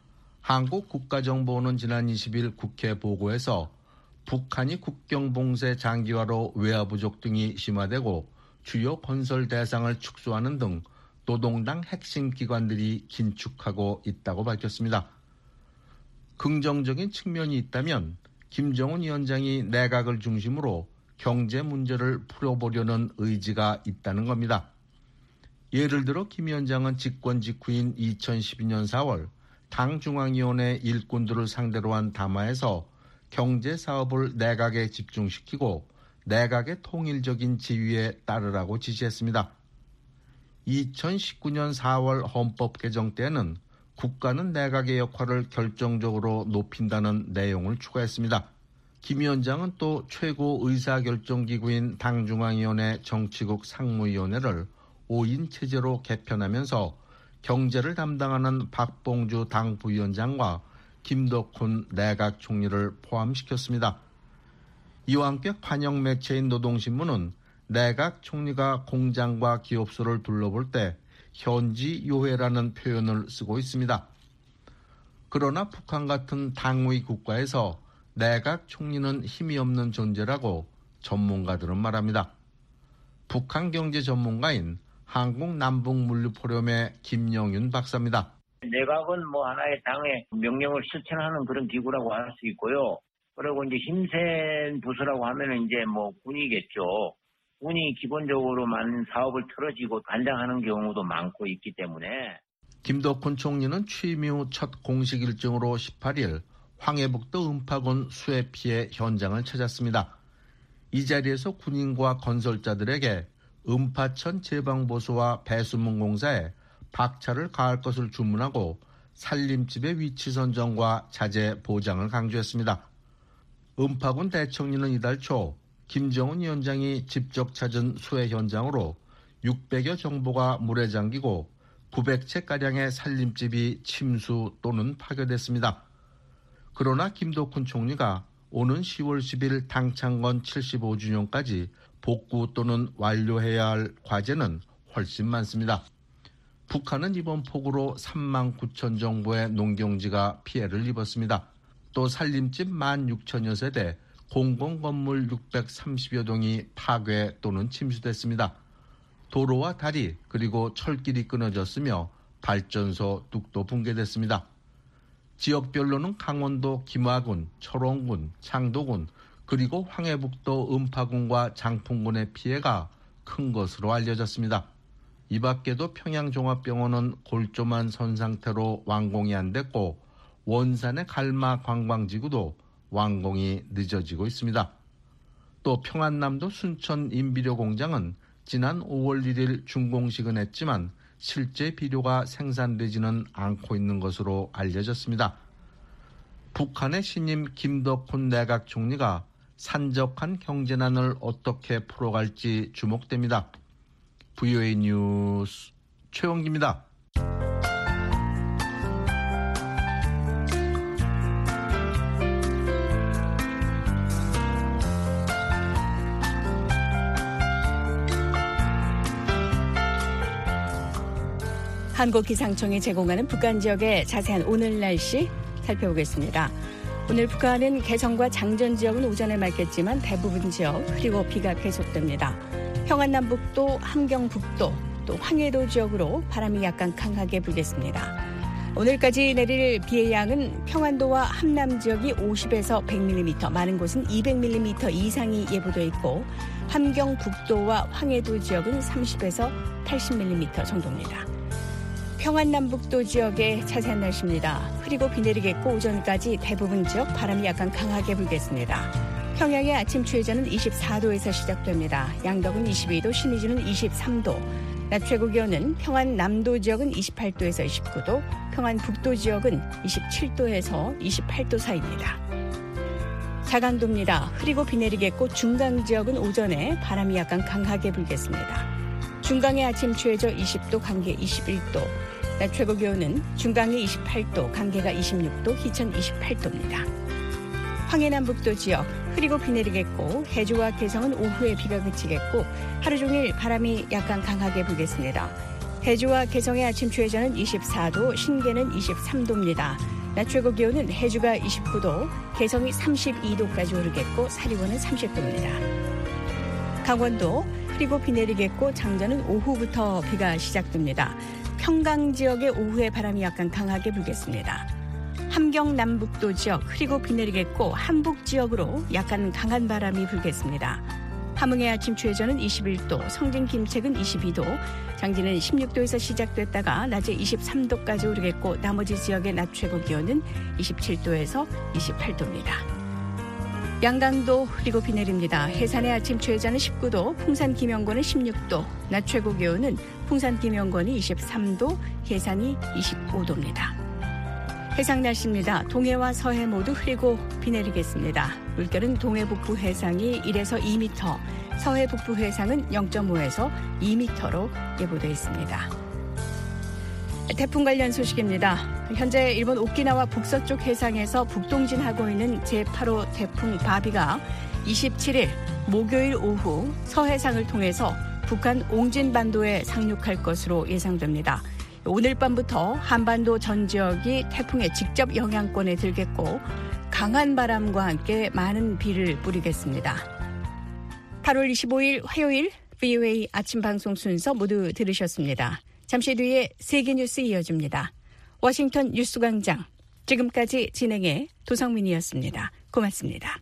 한국국가정보원은 지난 이십 일 국회 보고에서 북한이 국경봉쇄 장기화로 외화 부족 등이 심화되고 주요 건설 대상을 축소하는 등 노동당 핵심 기관들이 긴축하고 있다고 밝혔습니다. 긍정적인 측면이 있다면 김정은 위원장이 내각을 중심으로 경제 문제를 풀어보려는 의지가 있다는 겁니다. 예를 들어 김 위원장은 집권 직후인 이천십이 년 사월 당 중앙위원회 일꾼들을 상대로 한 담화에서 경제 사업을 내각에 집중시키고 내각의 통일적인 지휘에 따르라고 지시했습니다. 이천십구 년 사월 헌법 개정 때는 국가는 내각의 역할을 결정적으로 높인다는 내용을 추가했습니다. 김 위원장은 또 최고 의사결정기구인 당중앙위원회 정치국 상무위원회를 오 인 체제로 개편하면서 경제를 담당하는 박봉주 당 부위원장과 김덕훈 내각 총리를 포함시켰습니다. 이와 함께 관영 매체인 노동신문은 내각 총리가 공장과 기업소를 둘러볼 때 현지 요회라는 표현을 쓰고 있습니다. 그러나 북한 같은 당위 국가에서 내각 총리는 힘이 없는 존재라고 전문가들은 말합니다. 북한 경제 전문가인 한국남북물류포럼의 김영윤 박사입니다. 내각은 뭐 하나의 당의 명령을 실천하는 그런 기구라고 할 수 있고요. 그리고 이제 힘센 부서라고 하면은 이제 뭐 군이겠죠. 군이 기본적으로 많은 사업을 틀어지고 관장하는 경우도 많고 있기 때문에. 김덕훈 총리는 취임 이후 첫 공식 일정으로 십팔 일 황해북도 음파군 수해 피해 현장을 찾았습니다. 이 자리에서 군인과 건설자들에게 음파천 제방보수와 배수문 공사에 박차를 가할 것을 주문하고 산림집의 위치 선정과 자재 보장을 강조했습니다. 음파군 대청리는 이달 초 김정은 위원장이 직접 찾은 수해 현장으로 육백여 정보가 물에 잠기고 구백 채가량의 산림집이 침수 또는 파괴됐습니다. 그러나 김덕훈 총리가 오는 시월 십일 당창건 칠십오 주년까지 복구 또는 완료해야 할 과제는 훨씬 많습니다. 북한은 이번 폭우로 삼만 구천 정도의 농경지가 피해를 입었습니다. 또 산림집 만 육천여 세대, 공공건물 육백삼십여 동이 파괴 또는 침수됐습니다. 도로와 다리 그리고 철길이 끊어졌으며 발전소 뚝도 붕괴됐습니다. 지역별로는 강원도 김화군, 철원군, 창도군 그리고 황해북도 음파군과 장풍군의 피해가 큰 것으로 알려졌습니다. 이 밖에도 평양종합병원은 골조만 선 상태로 완공이 안 됐고 원산의 갈마 관광지구도 완공이 늦어지고 있습니다. 또 평안남도 순천 인비료 공장은 지난 오월 일일 준공식은 했지만 실제 비료가 생산되지는 않고 있는 것으로 알려졌습니다. 북한의 신임 김덕훈 내각 총리가 산적한 경제난을 어떻게 풀어갈지 주목됩니다. 브이오에이 뉴스 최원기입니다. 한국기상청이 제공하는 북한 지역의 자세한 오늘 날씨 살펴보겠습니다. 오늘 북한은 개성과 장전 지역은 오전에 맑겠지만 대부분 지역 흐리고 비가 계속됩니다. 평안남북도, 함경북도, 또 황해도 지역으로 바람이 약간 강하게 불겠습니다. 오늘까지 내릴 비의 양은 평안도와 함남 지역이 오십에서 백 밀리미터, 많은 곳은 이백 밀리미터 이상이 예보돼 있고 함경 북도와 황해도 지역은 삼십에서 팔십 밀리미터 정도입니다. 평안남북도 지역의 자세한 날씨입니다. 흐리고 비 내리겠고 오전까지 대부분 지역 바람이 약간 강하게 불겠습니다. 평양의 아침 최저는 이십사도에서 시작됩니다. 양덕은 이십이도, 신의주는 이십삼도, 낮 최고 기온은 평안 남도 지역은 이십팔도에서 이십구도, 평안 북도 지역은 이십칠도에서 이십팔도 사이입니다. 자강도입니다. 흐리고 비 내리겠고 중강 지역은 오전에 바람이 약간 강하게 불겠습니다. 중강의 아침 최저 이십도, 강계 이십일도, 낮 최고 기온은 중강이 이십팔도, 강계가 이십육도, 희천 이십팔도입니다. 황해남북도 지역 흐리고 비 내리겠고 해주와 개성은 오후에 비가 그치겠고 하루 종일 바람이 약간 강하게 불겠습니다. 해주와 개성의 아침 최저는 이십사도, 신계는 이십삼도입니다. 낮 최고 기온은 해주가 이십구도, 개성이 삼십이도까지 오르겠고 사리원은 삼십도입니다. 강원도 흐리고 비 내리겠고 장전은 오후부터 비가 시작됩니다. 평강 지역의 오후에 바람이 약간 강하게 불겠습니다. 함경 남북도 지역 흐리고 비 내리겠고 함북 지역으로 약간 강한 바람이 불겠습니다. 함흥의 아침 최저는 이십일도, 성진 김책은 이십이도, 장진은 십육도에서 시작됐다가 낮에 이십삼도까지 오르겠고 나머지 지역의 낮 최고 기온은 이십칠도에서 이십팔도입니다. 양강도 흐리고 비 내립니다. 해산의 아침 최저는 십구도, 풍산 김영권은 십육도, 낮 최고 기온은 풍산 김영권이 이십삼도, 해산이 이십오도입니다. 해상 날씨입니다. 동해와 서해 모두 흐리고 비 내리겠습니다. 물결은 동해 북부 해상이 일에서 이 미터, 서해 북부 해상은 영점오에서 이 미터로 예보되어 있습니다. 태풍 관련 소식입니다. 현재 일본 오키나와 북서쪽 해상에서 북동진하고 있는 제팔호 태풍 바비가 이십칠일 목요일 오후 서해상을 통해서 북한 옹진반도에 상륙할 것으로 예상됩니다. 오늘 밤부터 한반도 전 지역이 태풍의 직접 영향권에 들겠고 강한 바람과 함께 많은 비를 뿌리겠습니다. 팔월 이십오일 화요일 브이오에이 아침 방송 순서 모두 들으셨습니다. 잠시 뒤에 세계뉴스 이어집니다. 워싱턴 뉴스광장, 지금까지 진행의 도성민이었습니다. 고맙습니다.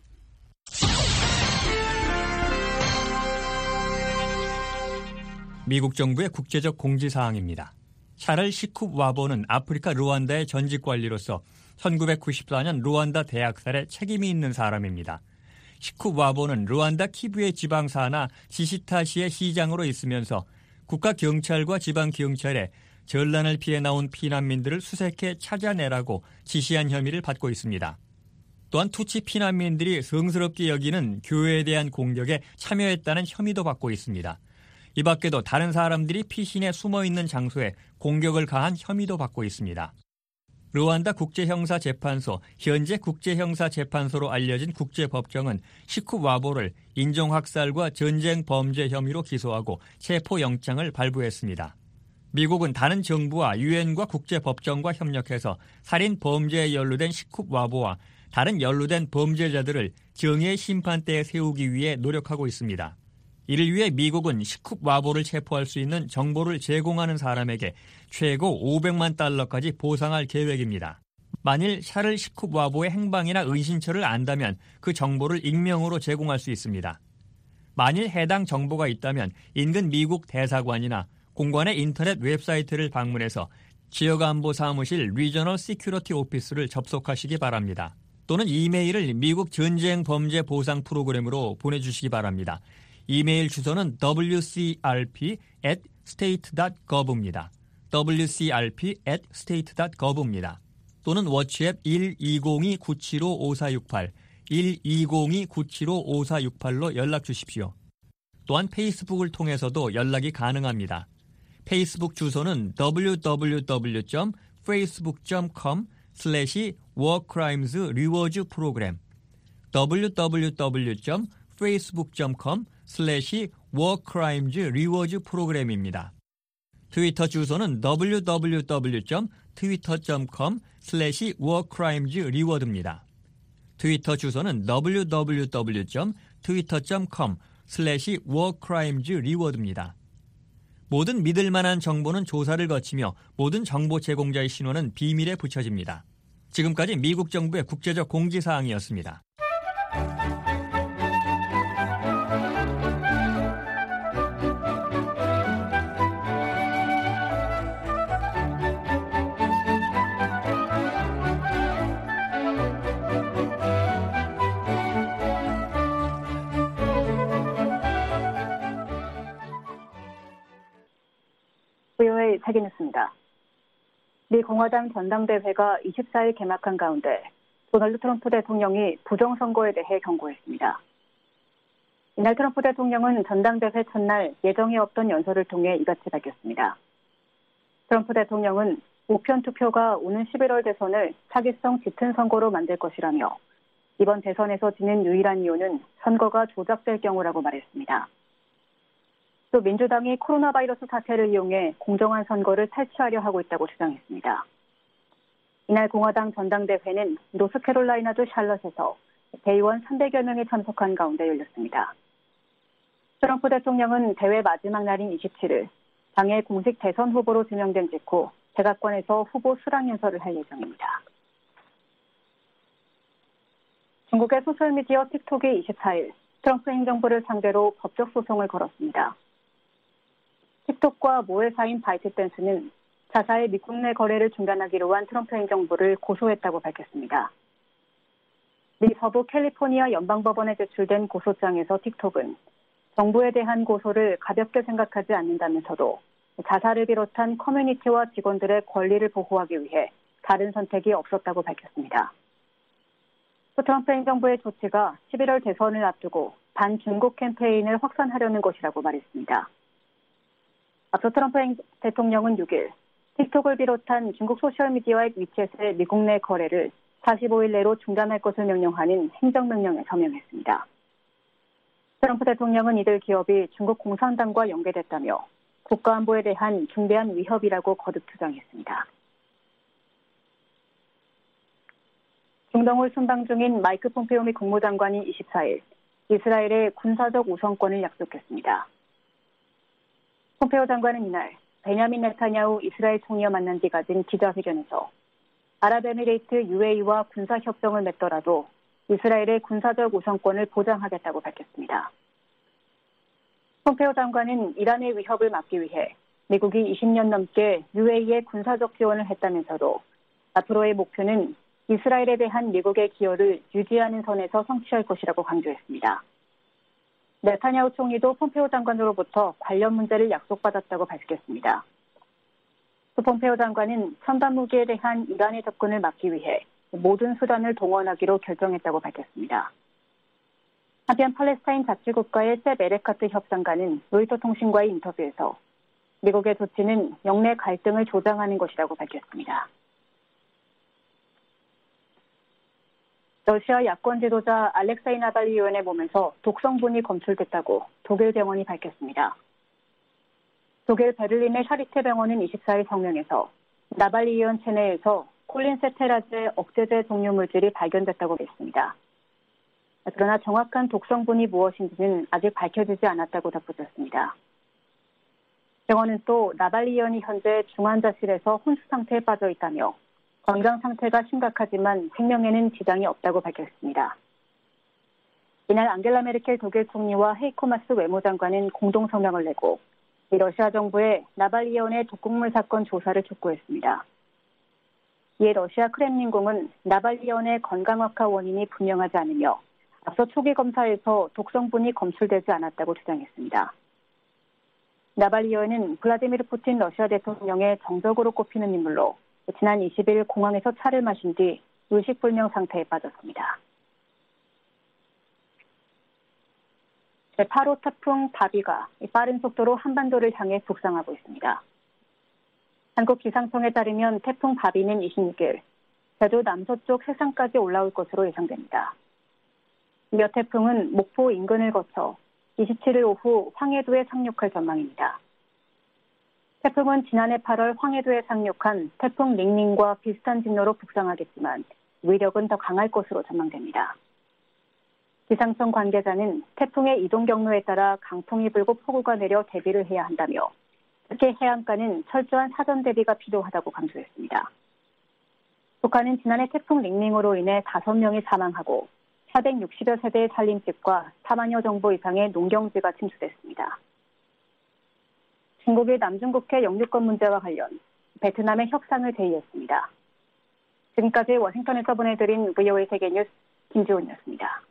미국 정부의 국제적 공지사항입니다. 샤를 시쿱 와보는 아프리카 루안다의 전직관리로서 천구백구십사년 루안다 대학살에 책임이 있는 사람입니다. 시쿱 와보는 루안다 키부의 지방사나 지시타시의 시장으로 있으면서 국가경찰과 지방경찰에 전란을 피해 나온 피난민들을 수색해 찾아내라고 지시한 혐의를 받고 있습니다. 또한 투치 피난민들이 성스럽게 여기는 교회에 대한 공격에 참여했다는 혐의도 받고 있습니다. 이 밖에도 다른 사람들이 피신에 숨어있는 장소에 공격을 가한 혐의도 받고 있습니다. 루안다 국제형사재판소, 현재 국제형사재판소로 알려진 국제법정은 시쿱 와보를 인종학살과 전쟁 범죄 혐의로 기소하고 체포영장을 발부했습니다. 미국은 다른 정부와 유엔과 국제법정과 협력해서 살인 범죄에 연루된 시쿱 와보와 다른 연루된 범죄자들을 정의의 심판대에 세우기 위해 노력하고 있습니다. 이를 위해 미국은 시쿱 와보를 체포할 수 있는 정보를 제공하는 사람에게 최고 오백만 달러까지 보상할 계획입니다. 만일 샤를 시쿱 와보의 행방이나 은신처를 안다면 그 정보를 익명으로 제공할 수 있습니다. 만일 해당 정보가 있다면 인근 미국 대사관이나 공관의 인터넷 웹사이트를 방문해서 지역안보사무실 리저널 시큐리티 오피스를 접속하시기 바랍니다. 또는 이메일을 미국 전쟁 범죄 보상 프로그램으로 보내주시기 바랍니다. 이메일 주소는 더블유 씨 알 피 앳 스테이트 닷 gov입니다. 더블유 씨 알 피 앳 스테이트 닷 gov입니다. 또는 워치앱 일이공이 구칠오 오사육팔, 일이공이 구칠오 오사육팔로 연락 주십시오. 또한 페이스북을 통해서도 연락이 가능합니다. 페이스북 주소는 더블유 더블유 더블유 점 페이스북 점 컴 슬래시 워크라임즈 리워즈 프로그램, 더블유 더블유 더블유 점 페이스북 점 컴 슬래시 워크라임즈 리워즈 프로그램입니다. 트위터 주소는 더블유 더블유 더블유 점 트위터 점 컴 슬래시 워크라임즈 리워드입니다. 트위터 주소는 더블유 더블유 더블유 점 트위터 점 컴 슬래시 워크라임즈 리워드입니다. 모든 믿을 만한 정보는 조사를 거치며 모든 정보 제공자의 신원은 비밀에 붙여집니다. 지금까지 미국 정부의 국제적 공지사항이었습니다. 브이오에이 세계뉴스입니다. 미 공화당 전당대회가 이십사일 개막한 가운데 도널드 트럼프 대통령이 부정선거에 대해 경고했습니다. 이날 트럼프 대통령은 전당대회 첫날 예정에 없던 연설을 통해 이같이 밝혔습니다. 트럼프 대통령은 우편 투표가 오는 십일월 대선을 사기성 짙은 선거로 만들 것이라며 이번 대선에서 지는 유일한 이유는 선거가 조작될 경우라고 말했습니다. 또 민주당이 코로나 바이러스 사태를 이용해 공정한 선거를 탈취하려 하고 있다고 주장했습니다. 이날 공화당 전당대회는 노스캐롤라이나주 샬럿에서 대의원 삼백여 명이 참석한 가운데 열렸습니다. 트럼프 대통령은 대회 마지막 날인 이십칠일 당의 공식 대선 후보로 지명된 직후 백악관에서 후보 수락 연설을 할 예정입니다. 중국의 소셜미디어 틱톡이 이십사일 트럼프 행정부를 상대로 법적 소송을 걸었습니다. 틱톡과 모회사인 바이트댄스는 자사의 미국 내 거래를 중단하기로 한 트럼프 행정부를 고소했다고 밝혔습니다. 미 서부 캘리포니아 연방법원에 제출된 고소장에서 틱톡은 정부에 대한 고소를 가볍게 생각하지 않는다면서도 자사를 비롯한 커뮤니티와 직원들의 권리를 보호하기 위해 다른 선택이 없었다고 밝혔습니다. 또 트럼프 행정부의 조치가 십일월 대선을 앞두고 반중국 캠페인을 확산하려는 것이라고 말했습니다. 앞서 트럼프 대통령은 육일 틱톡을 비롯한 중국 소셜미디어의 위챗의 미국 내 거래를 사십오일 내로 중단할 것을 명령하는 행정명령에 서명했습니다. 트럼프 대통령은 이들 기업이 중국 공산당과 연계됐다며 국가안보에 대한 중대한 위협이라고 거듭 주장했습니다. 중동을 순방 중인 마이크 폼페오 미 국무장관이 이십사일 이스라엘의 군사적 우선권을 약속했습니다. 폼페오 장관은 이날 베냐민 네타냐후 이스라엘 총리와 만난 뒤 가진 기자회견에서 아랍에미레이트 유에이와 군사협정을 맺더라도 이스라엘의 군사적 우선권을 보장하겠다고 밝혔습니다. 폼페오 장관은 이란의 위협을 막기 위해 미국이 이십 년 넘게 유에이에 군사적 지원을 했다면서도 앞으로의 목표는 이스라엘에 대한 미국의 기여를 유지하는 선에서 성취할 것이라고 강조했습니다. 네타냐후 총리도 폼페오 장관으로부터 관련 문제를 약속받았다고 밝혔습니다. 또 폼페오 장관은 첨단 무기에 대한 이란의 접근을 막기 위해 모든 수단을 동원하기로 결정했다고 밝혔습니다. 한편 팔레스타인 자치국가의 셉 에레카트 협상가는 로이터 통신과의 인터뷰에서 미국의 조치는 영내 갈등을 조장하는 것이라고 밝혔습니다. 러시아 야권 지도자 알렉사이 나발리 의원의 몸에서 독성분이 검출됐다고 독일 병원이 밝혔습니다. 독일 베를린의 샤리테 병원은 이십사일 성명에서 나발리 의원 체내에서 콜린세테라제 억제제 종류 물질이 발견됐다고 했습니다. 그러나 정확한 독성분이 무엇인지는 아직 밝혀지지 않았다고 덧붙였습니다. 병원은 또 나발리 의원이 현재 중환자실에서 혼수 상태에 빠져 있다며 건강 상태가 심각하지만 생명에는 지장이 없다고 밝혔습니다. 이날 앙겔라 메르켈 독일 총리와 헤이코 마스 외무장관은 공동 성명을 내고 이 러시아 정부의 나발리 의원의 독극물 사건 조사를 촉구했습니다. 이에 러시아 크렘린궁은 나발리 의원의 건강 악화 원인이 분명하지 않으며 앞서 초기 검사에서 독성분이 검출되지 않았다고 주장했습니다. 나발리 의원은 블라디미르 푸틴 러시아 대통령의 정적으로 꼽히는 인물로 지난 이십일 공항에서 차를 마신 뒤 의식불명 상태에 빠졌습니다. 제팔 호 태풍 바비가 빠른 속도로 한반도를 향해 북상하고 있습니다. 한국 기상청에 따르면 태풍 바비는 이십육일 제주 남서쪽 해상까지 올라올 것으로 예상됩니다. 이어 태풍은 목포 인근을 거쳐 이십칠일 오후 황해도에 상륙할 전망입니다. 태풍은 지난해 팔월 황해도에 상륙한 태풍 링링과 비슷한 진로로 북상하겠지만 위력은 더 강할 것으로 전망됩니다. 기상청 관계자는 태풍의 이동 경로에 따라 강풍이 불고 폭우가 내려 대비를 해야 한다며 특히 해안가는 철저한 사전 대비가 필요하다고 강조했습니다. 북한은 지난해 태풍 링링으로 인해 다섯 명이 사망하고 사백육십여 세대의 산림집과 사만여 정보 이상의 농경지가 침수됐습니다. 중국이 남중국해 영유권 문제와 관련 베트남의 협상을 제의했습니다. 지금까지 워싱턴에서 보내드린 브이오에이 세계뉴스 김지훈이었습니다.